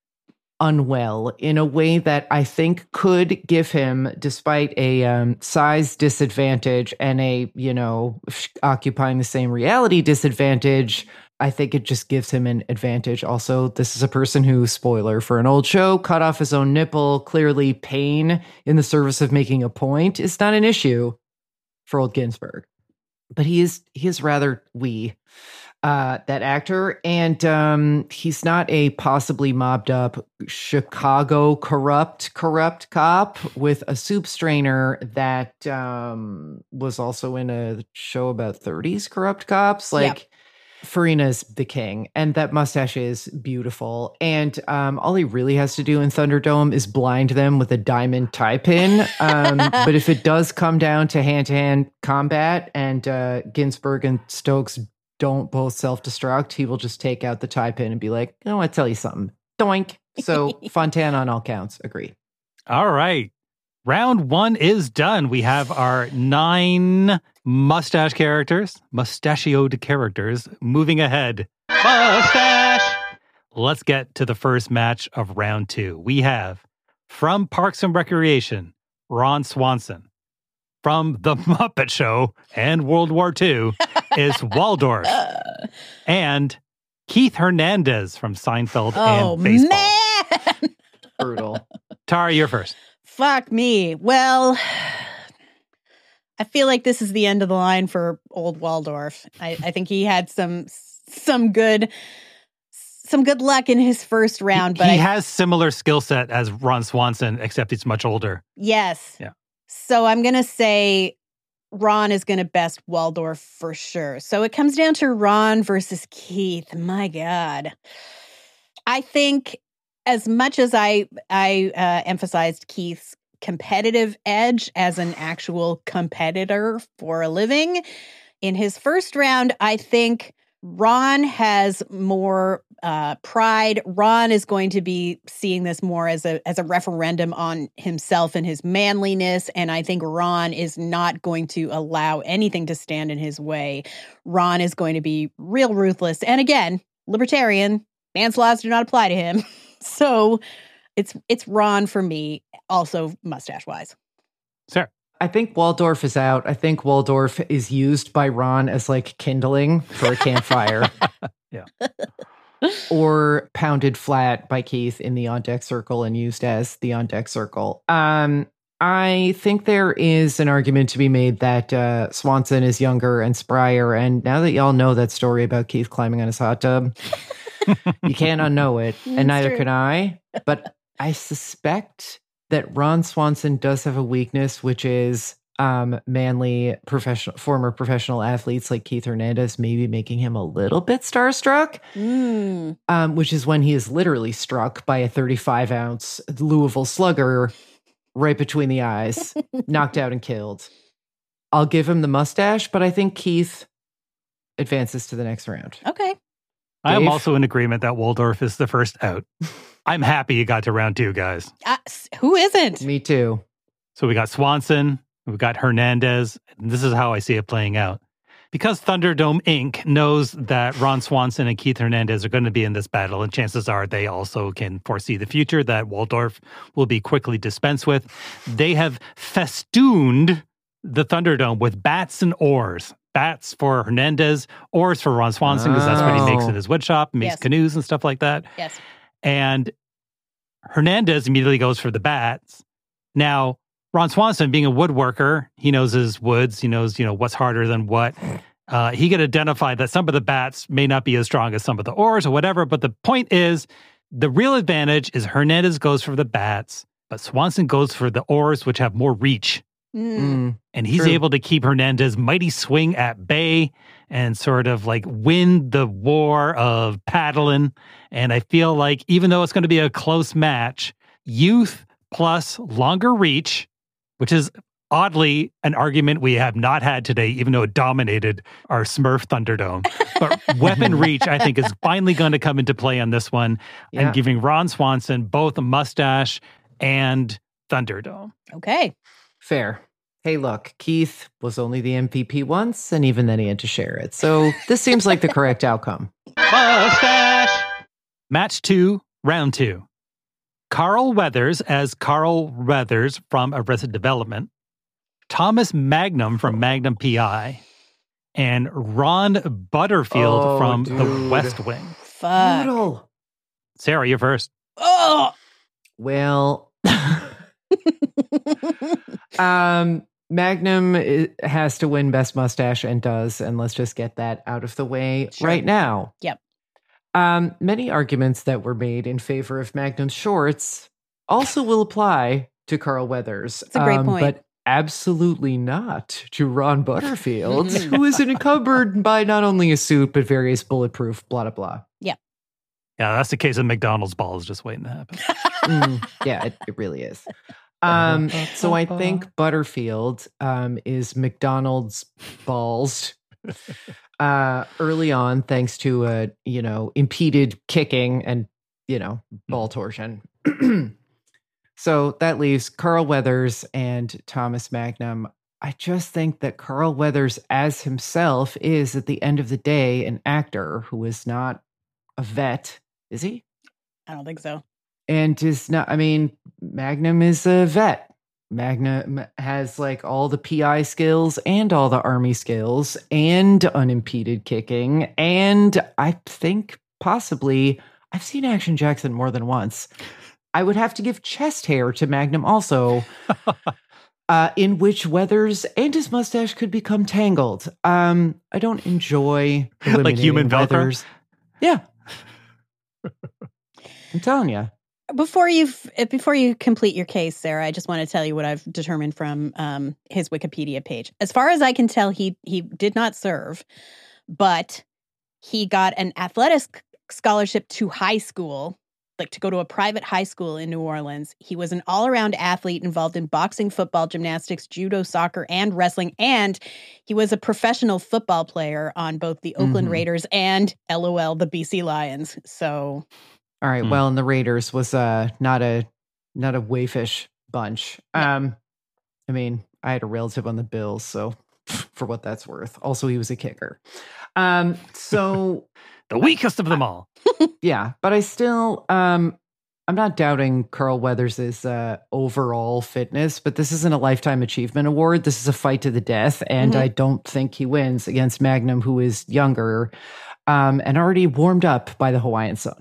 unwell in a way that I think could give him, despite a um, size disadvantage and a, you know, occupying the same reality disadvantage, I think it just gives him an advantage. Also, this is a person who, spoiler for an old show, cut off his own nipple. Clearly, pain in the service of making a point is not an issue for old Ginsburg. But he is he is rather wee, uh, that actor, and um, he's not a possibly mobbed up Chicago corrupt corrupt cop with a soup strainer that um, was also in a show about thirties corrupt cops. Like, Yep. Farina's the king, and that mustache is beautiful. And um, all he really has to do in Thunderdome is blind them with a diamond tie pin. Um, but if it does come down to hand-to-hand combat and uh, Ginsburg and Stokes don't both self-destruct, he will just take out the tie pin and be like, "Oh, I tell you something, doink." So Fontana on all counts, agree. All right. Round one is done. We have our nine mustache characters, mustachioed characters, moving ahead. Mustache! Let's get to the first match of round two. We have, from Parks and Recreation, Ron Swanson. From The Muppet Show and World War Two is Waldorf. And Keith Hernandez from Seinfeld Oh, and baseball. man. Brutal. Tara, you're first. Fuck me. Well, I feel like this is the end of the line for old Waldorf. I, I think he had some some good some good luck in his first round, but he I, has similar skill set as Ron Swanson, except he's much older. yes. Yeah. So I'm going to say Ron is going to best Waldorf for sure. So it comes down to Ron versus Keith. My God. I think as much as I I uh, emphasized Keith's competitive edge as an actual competitor for a living, in his first round, I think Ron has more uh, pride. Ron is going to be seeing this more as a as a referendum on himself and his manliness. And I think Ron is not going to allow anything to stand in his way. Ron is going to be real ruthless. And again, libertarian, man's laws do not apply to him. So it's it's Ron for me, also mustache-wise. Sarah. I think Waldorf is out. I think Waldorf is used by Ron as like kindling for a campfire. Yeah. Or pounded flat by Keith in the on deck circle and used as the on deck circle. Um, I think there is an argument to be made that uh, Swanson is younger and sprier. And now that y'all know that story about Keith climbing on his hot tub, you can't unknow it. And neither true. can I. But I suspect that Ron Swanson does have a weakness, which is um, manly professional, former professional athletes like Keith Hernandez, maybe making him a little bit starstruck, Mm. um, which is when he is literally struck by a thirty-five ounce Louisville slugger right between the eyes, knocked out and killed. I'll give him the mustache, but I think Keith advances to the next round. Okay. I am Dave? also in agreement that Waldorf is the first out. I'm happy you got to round two, guys. Uh, s- who isn't? Me too. So we got Swanson, we've got Hernandez, and this is how I see it playing out. Because Thunderdome Incorporated knows that Ron Swanson and Keith Hernandez are going to be in this battle, and chances are they also can foresee the future that Waldorf will be quickly dispensed with, they have festooned the Thunderdome with bats and oars. Bats for Hernandez, oars for Ron Swanson, because that's what he makes Oh. in his wood shop, makes Yes. canoes and stuff like that. Yes. And Hernandez immediately goes for the bats. Now, Ron Swanson, being a woodworker, he knows his woods. He knows, you know, what's harder than what. Uh, he could identify that some of the bats may not be as strong as some of the oars or whatever. But the point is, the real advantage is Hernandez goes for the bats, but Swanson goes for the oars, which have more reach. Mm. Mm. And he's True. able to keep Hernandez's mighty swing at bay and sort of like win the war of paddling. And I feel like even though it's going to be a close match, youth plus longer reach, which is oddly an argument we have not had today, even though it dominated our Smurf Thunderdome. But weapon reach, I think, is finally going to come into play on this one Yeah. and giving Ron Swanson both a mustache and Thunderdome. Okay. Fair. Hey, look, Keith was only the M V P once, and even then he had to share it. So this seems like the correct outcome. Mustache! Match two, round two. Carl Weathers as Carl Weathers from Arrested Development, Thomas Magnum from Magnum P I, and Ron Butterfield Oh, from The dude. West Wing. Fuck. Brutal. Sarah, you're first. Oh. Well, um, Magnum i- has to win Best Mustache and does, and let's just get that out of the way Sure. right now. Yep. Um, many arguments that were made in favor of Magnum's shorts also will apply to Carl Weathers. It's a great um, point. But absolutely not to Ron Butterfield, who is encumbered by not only a suit, but various bulletproof, blah, blah, blah. Yeah, that's the case of McDonald's balls just waiting to happen. Mm, yeah, it, it really is. Um, so I think Butterfield um, is McDonald's balls uh, early on, thanks to a you know impeded kicking and you know ball torsion. So that leaves Carl Weathers and Thomas Magnum. I just think that Carl Weathers, as himself, is at the end of the day an actor who is not a vet. Is he? I don't think so. And is not, I mean, Magnum is a vet. Magnum has like all the P I skills and all the Army skills and unimpeded kicking. And I think possibly, I've seen Action Jackson more than once. I would have to give chest hair to Magnum also, uh, in which Weathers and his mustache could become tangled. Um, I don't enjoy Like human eliminating Velcro? Weathers. Yeah. I'm telling you. Before you f- before you complete your case, Sarah, I just want to tell you what I've determined from um, his Wikipedia page. As far as I can tell, he he did not serve, but he got an athletics scholarship to high school like to go to a private high school in New Orleans. He was an all-around athlete involved in boxing, football, gymnastics, judo, soccer, and wrestling. And he was a professional football player on both the Oakland Mhm. Raiders and LOL, the B C Lions. So All right. Hmm. Well, and the Raiders was uh not a not a wayfish bunch. Um, I mean, I had a relative on the Bills, so for what that's worth. Also, he was a kicker. Um, so The weakest of them all. yeah, but I still um I'm not doubting Carl Weathers' uh, overall fitness, but this isn't a Lifetime Achievement Award. This is a fight to the death, and Mhm. I don't think he wins against Magnum, who is younger um, and already warmed up by the Hawaiian Sun.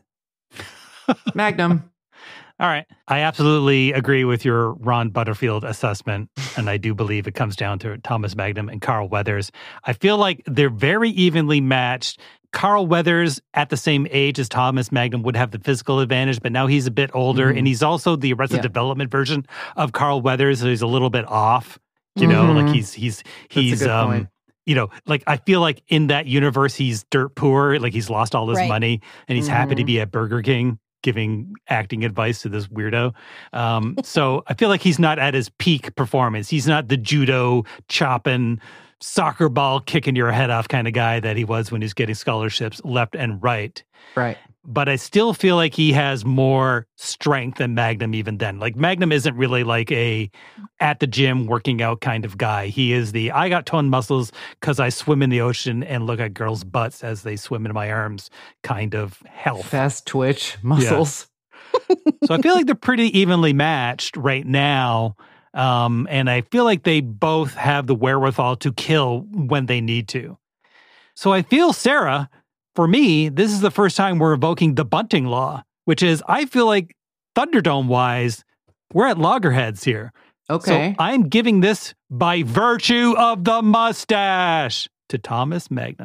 Magnum. All right. I absolutely agree with your Ron Butterfield assessment, and I do believe it comes down to Thomas Magnum and Carl Weathers. I feel like they're very evenly matched. Carl Weathers, at the same age as Thomas Magnum, would have the physical advantage, but now he's a bit older, Mhm. and he's also the Arrested Yeah. Development version of Carl Weathers, so he's a little bit off. You know, Mhm. like he's he's That's a he's good um point. you know, like I feel like in that universe he's dirt poor, like he's lost all his Right. money, and he's happy to Mhm. be at Burger King giving acting advice to this weirdo. Um, so I feel like he's not at his peak performance. He's not the judo chopping, soccer ball kicking your head off kind of guy that he was when he was getting scholarships left and right. Right. But I still feel like he has more strength than Magnum even then. Like Magnum isn't really like a at the gym working out kind of guy. He is the I got toned muscles because I swim in the ocean and look at girls' butts as they swim in my arms kind of health. Fast twitch muscles. So I feel like they're pretty evenly matched right now. Um, and I feel like they both have the wherewithal to kill when they need to. So I feel, Sarah, for me, this is the first time we're evoking the bunting law, which is I feel like Thunderdome-wise, we're at loggerheads here. Okay. So I'm giving this by virtue of the mustache to Thomas Magnum.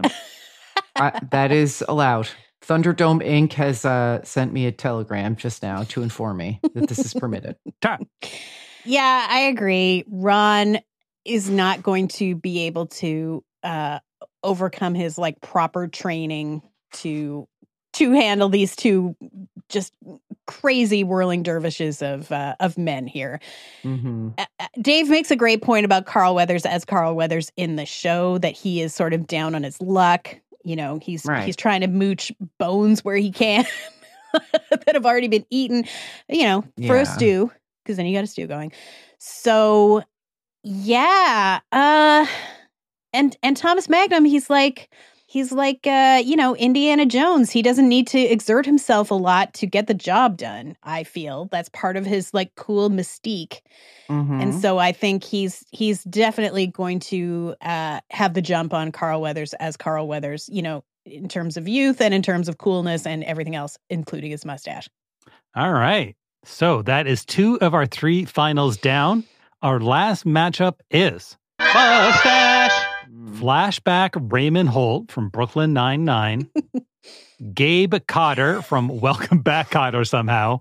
I, that is allowed. Thunderdome Incorporated has uh, sent me a telegram just now to inform me that this is permitted. Ta- yeah, I agree. Ron is not going to be able to uh, overcome his like proper training to to handle these two just crazy whirling dervishes of uh, of men here. Mm-hmm. Uh, uh, Dave makes a great point about Carl Weathers as Carl Weathers in the show, that he is sort of down on his luck. You know, he's Right. he's trying to mooch bones where he can that have already been eaten, you know, for Yeah. a stew, because then you got a stew going. So yeah, uh, and and Thomas Magnum, he's like he's like uh, you know, Indiana Jones. He doesn't need to exert himself a lot to get the job done. I feel that's part of his like cool mystique. Mm-hmm. And so I think he's he's definitely going to uh, have the jump on Carl Weathers as Carl Weathers, you know, in terms of youth and in terms of coolness and everything else, including his mustache. All right. So that is two of our three finals down. Our last matchup is Mustache. Flashback Raymond Holt from Brooklyn Nine-Nine. Gabe Cotter from Welcome Back, Cotter somehow.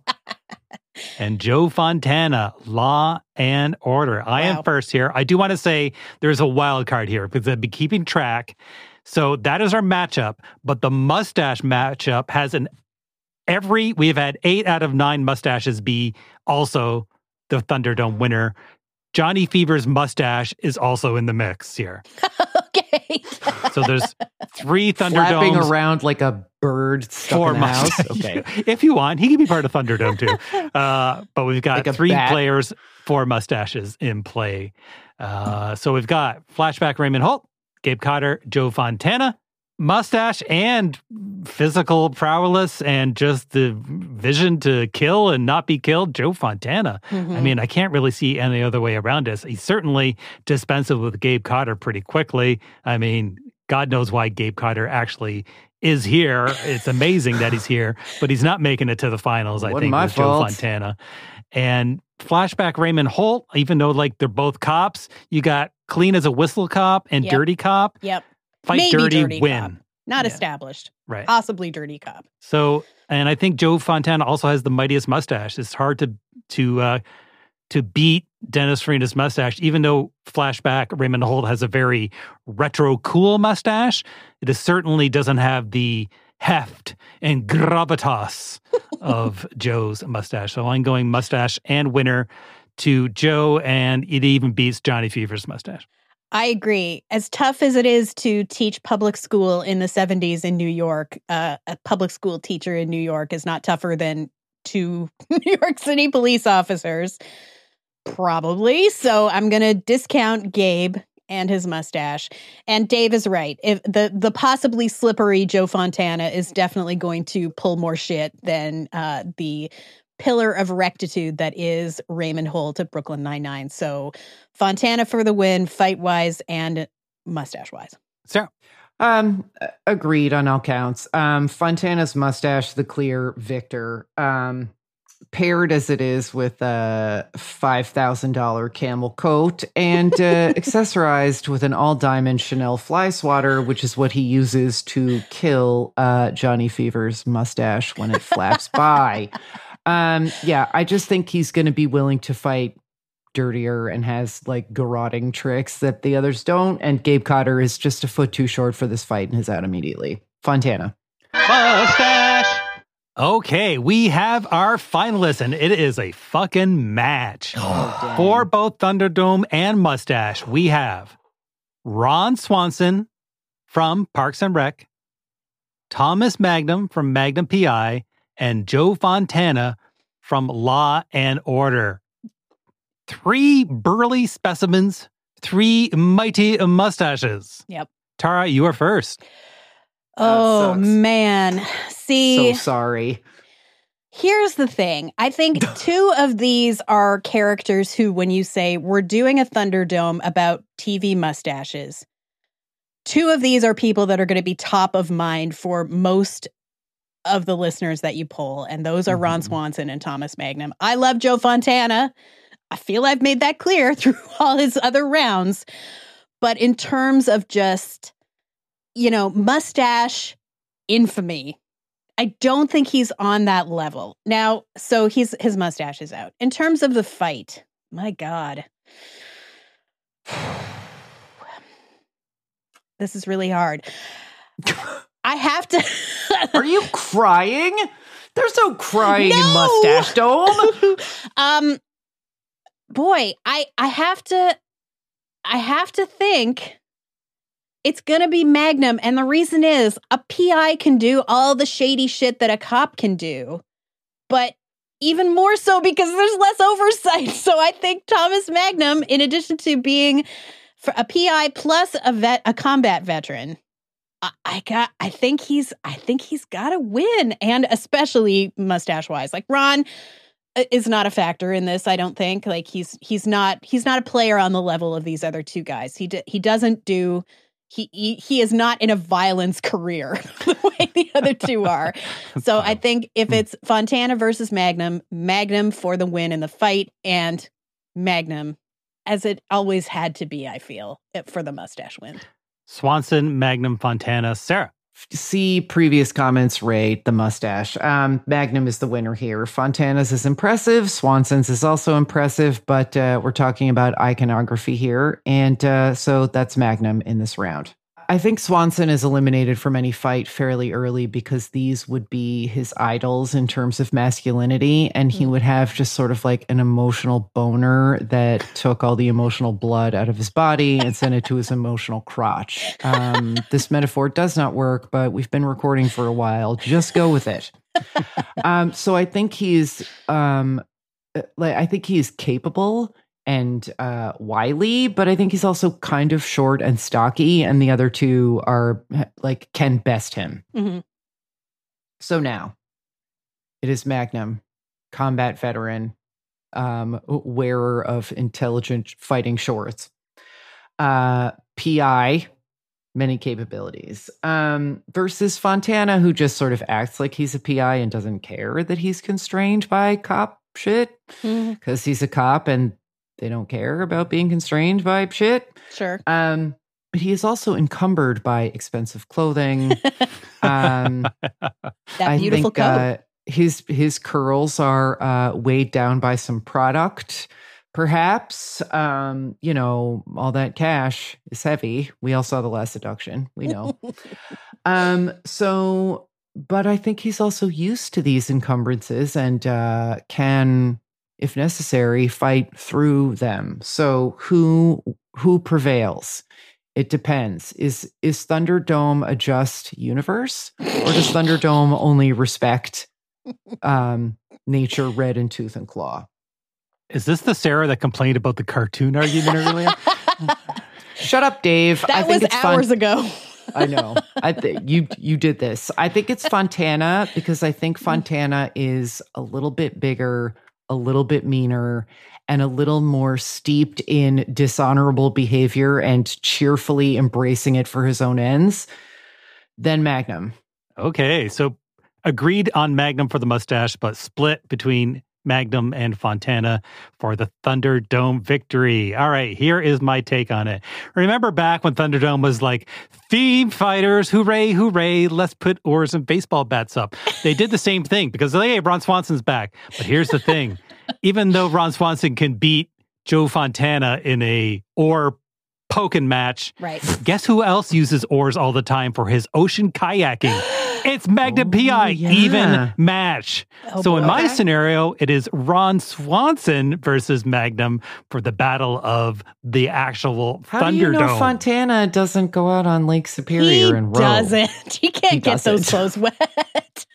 And Joe Fontana, Law and Order. I Wow. am first here. I do want to say there's a wild card here because I've been keeping track. So that is our matchup. But the mustache matchup has an every, we've had eight out of nine mustaches be also the Thunderdome winner. Johnny Fever's mustache is also in the mix here. Okay. So there's three Flapping Thunderdomes. around like a bird stuck Four in the house. mustache. Okay. If you want, he can be part of Thunderdome too. Uh, but we've got Like a three bat. players, four mustaches in play. Uh, so we've got Flashback Raymond Holt, Gabe Cotter, Joe Fontana, mustache and physical prowess and just the vision to kill and not be killed, Joe Fontana. Mhm. I mean, I can't really see any other way around this. He's certainly dispensable with Gabe Cotter pretty quickly. I mean, God knows why Gabe Cotter actually is here. It's amazing that he's here, but he's not making it to the finals, I Wasn't think, my with Joe fault. Fontana. And Flashback Raymond Holt, even though like they're both cops, you got Clean as a Whistle cop and Yep. Dirty Cop. Yep. Fight Maybe dirty, Dirty win. Cop. Not Yeah. established. Right. Possibly Dirty Cop. So, and I think Joe Fontana also has the mightiest mustache. It's hard to to uh, to beat Dennis Farina's mustache, even though Flashback Raymond Holt has a very retro cool mustache. It is certainly doesn't have the heft and gravitas of Joe's mustache. So I'm going mustache and winner to Joe, and it even beats Johnny Fever's mustache. I agree. As tough as it is to teach public school in the seventies in New York, uh, a public school teacher in New York is not tougher than two New York City police officers. Probably. So I'm going to discount Gabe and his mustache. And Dave is right. If the the possibly slippery Joe Fontana is definitely going to pull more shit than uh, the pillar of rectitude that is Raymond Holt at Brooklyn Nine-Nine. So Fontana for the win, fight-wise and mustache-wise. Sarah? Um, agreed on all counts. Um, Fontana's mustache, the clear victor. Um, paired as it is with a five thousand dollars camel coat and uh, accessorized with an all-diamond Chanel fly swatter, which is what he uses to kill uh, Johnny Fever's mustache when it flaps by. Um, yeah, I just think he's going to be willing to fight dirtier and has like garroting tricks that the others don't. And Gabe Cotter is just a foot too short for this fight and is out immediately. Fontana. Mustache. Okay, we have our finalists, and it is a fucking match. Oh, For both Thunderdome and Mustache, we have Ron Swanson from Parks and Rec, Thomas Magnum from Magnum P I, and Joe Fontana from Law and Order. Three burly specimens, three mighty mustaches. Yep. Tara, you are first. Oh, sucks. man. See, So sorry. here's the thing. I think two of these are characters who, when you say we're doing a Thunderdome about T V mustaches, two of these are people that are going to be top of mind for most of the listeners that you poll, and those are Ron Mhm. Swanson and Thomas Magnum. I love Joe Fontana. I feel I've made that clear through all his other rounds. But in terms of just, you know, mustache infamy, I don't think he's on that level. Now, so he's his mustache is out. In terms of the fight, my God. This is really hard. I have to. Are you crying? There's no crying in No! Mustache Dome. um, boy, I I have to. I have to think it's gonna be Magnum, and the reason is a P I can do all the shady shit that a cop can do, but even more so because there's less oversight. So I think Thomas Magnum, in addition to being for a P I plus a vet, a combat veteran, I, I got. I think he's. I think he's got to win, and especially mustache wise, like Ron is not a factor in this. I don't think. Like he's he's not he's not a player on the level of these other two guys. He d- he doesn't do. He, he he is not in a violence career the way the other two are. So I think if it's Fontana versus Magnum, Magnum for the win in the fight, and Magnum, as it always had to be, I feel, for the mustache win. Swanson, Magnum, Fontana, Sarah. See previous comments, rate the mustache. Um, Magnum is the winner here. Fontana's is impressive. Swanson's is also impressive, but uh, we're talking about iconography here. And uh, so that's Magnum in this round. I think Swanson is eliminated from any fight fairly early because these would be his idols in terms of masculinity. And he would have just sort of like an emotional boner that took all the emotional blood out of his body and sent it to his emotional crotch. Um, this metaphor does not work, but we've been recording for a while. Just go with it. Um, so I think he's, um, like, I think he is capable and uh, wily, but I think he's also kind of short and stocky, and the other two are like can best him. Mm-hmm. So now it is Magnum, combat veteran, um, wearer of intelligent fighting shorts, uh, P I, many capabilities, um, versus Fontana, who just sort of acts like he's a P I and doesn't care that he's constrained by cop shit because Mm-hmm. he's a cop and they don't care about being constrained by shit. Sure. Um, but he is also encumbered by expensive clothing. um, That I beautiful think coat. uh, his his curls are uh, weighed down by some product, perhaps. Um, you know, all that cash is heavy. We all saw The Last Seduction. We know. um, so but I think he's also used to these encumbrances and uh, can, if necessary, fight through them. So who who prevails? It depends. Is is Thunderdome a just universe, or does Thunderdome only respect um, nature, red in tooth and claw? Is this the Sarah that complained about the cartoon argument earlier? Shut up, Dave. That I think was it's hours fun. ago. I know. I th- you you did this. I think it's Fontana because I think Fontana is a little bit bigger, a little bit meaner, and a little more steeped in dishonorable behavior and cheerfully embracing it for his own ends than Magnum. Okay, so agreed on Magnum for the mustache, but split between Magnum and Fontana for the Thunderdome victory. All right, here is my take on it. Remember back when Thunderdome was like, theme fighters, hooray, hooray, let's put oars and baseball bats up. They did the same thing because, hey, Ron Swanson's back. But here's the thing. Even though Ron Swanson can beat Joe Fontana in a oar poking match, Right. guess who else uses oars all the time for his ocean kayaking? It's Magnum P I, yeah. even match. Oh, so in boy. my Okay. scenario, it is Ron Swanson versus Magnum for the battle of the actual How Thunderdome. do you know Fontana doesn't go out on Lake Superior He and row? doesn't. He can't He get those doesn't. clothes wet.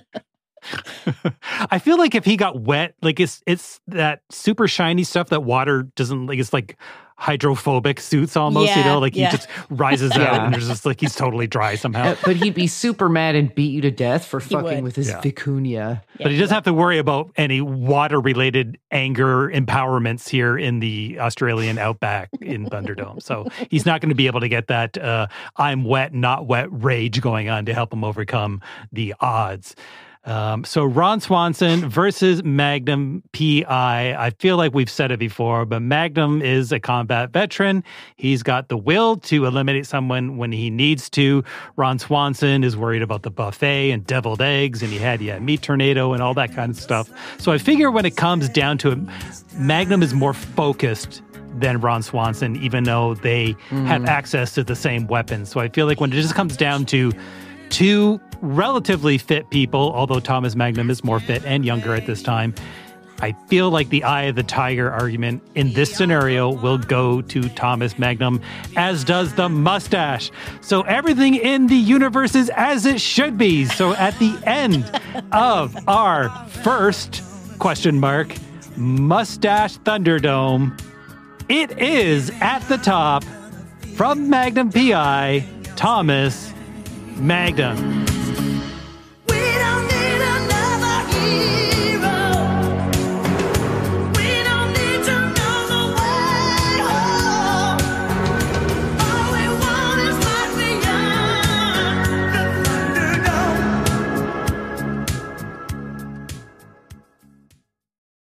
I feel like if he got wet, like it's it's that super shiny stuff that water doesn't like. It's like hydrophobic suits almost, you Yeah, know, like yeah. he just rises out Yeah. and there's just like he's totally dry somehow. Uh, but he'd be super mad and beat you to death for He fucking would. with his Yeah. vicuña. But he doesn't have to worry about any water-related anger empowerments here in the Australian outback in Thunderdome. So he's not going to be able to get that uh, I'm wet, not wet rage going on to help him overcome the odds. Um, so Ron Swanson versus Magnum P I. I feel like we've said it before, but Magnum is a combat veteran. He's got the will to eliminate someone when he needs to. Ron Swanson is worried about the buffet and deviled eggs, and he had yeah meat tornado and all that kind of stuff. So I figure when it comes down to it, Magnum is more focused than Ron Swanson, even though they Mm. have access to the same weapons. So I feel like when it just comes down to two relatively fit people, although Thomas Magnum is more fit and younger at this time, I feel like the eye of the tiger argument in this scenario will go to Thomas Magnum, as does the mustache. So everything in the universe is as it should be. So at the end of our first question mark mustache Thunderdome, it is at the top from Magnum P I, Thomas Magnum.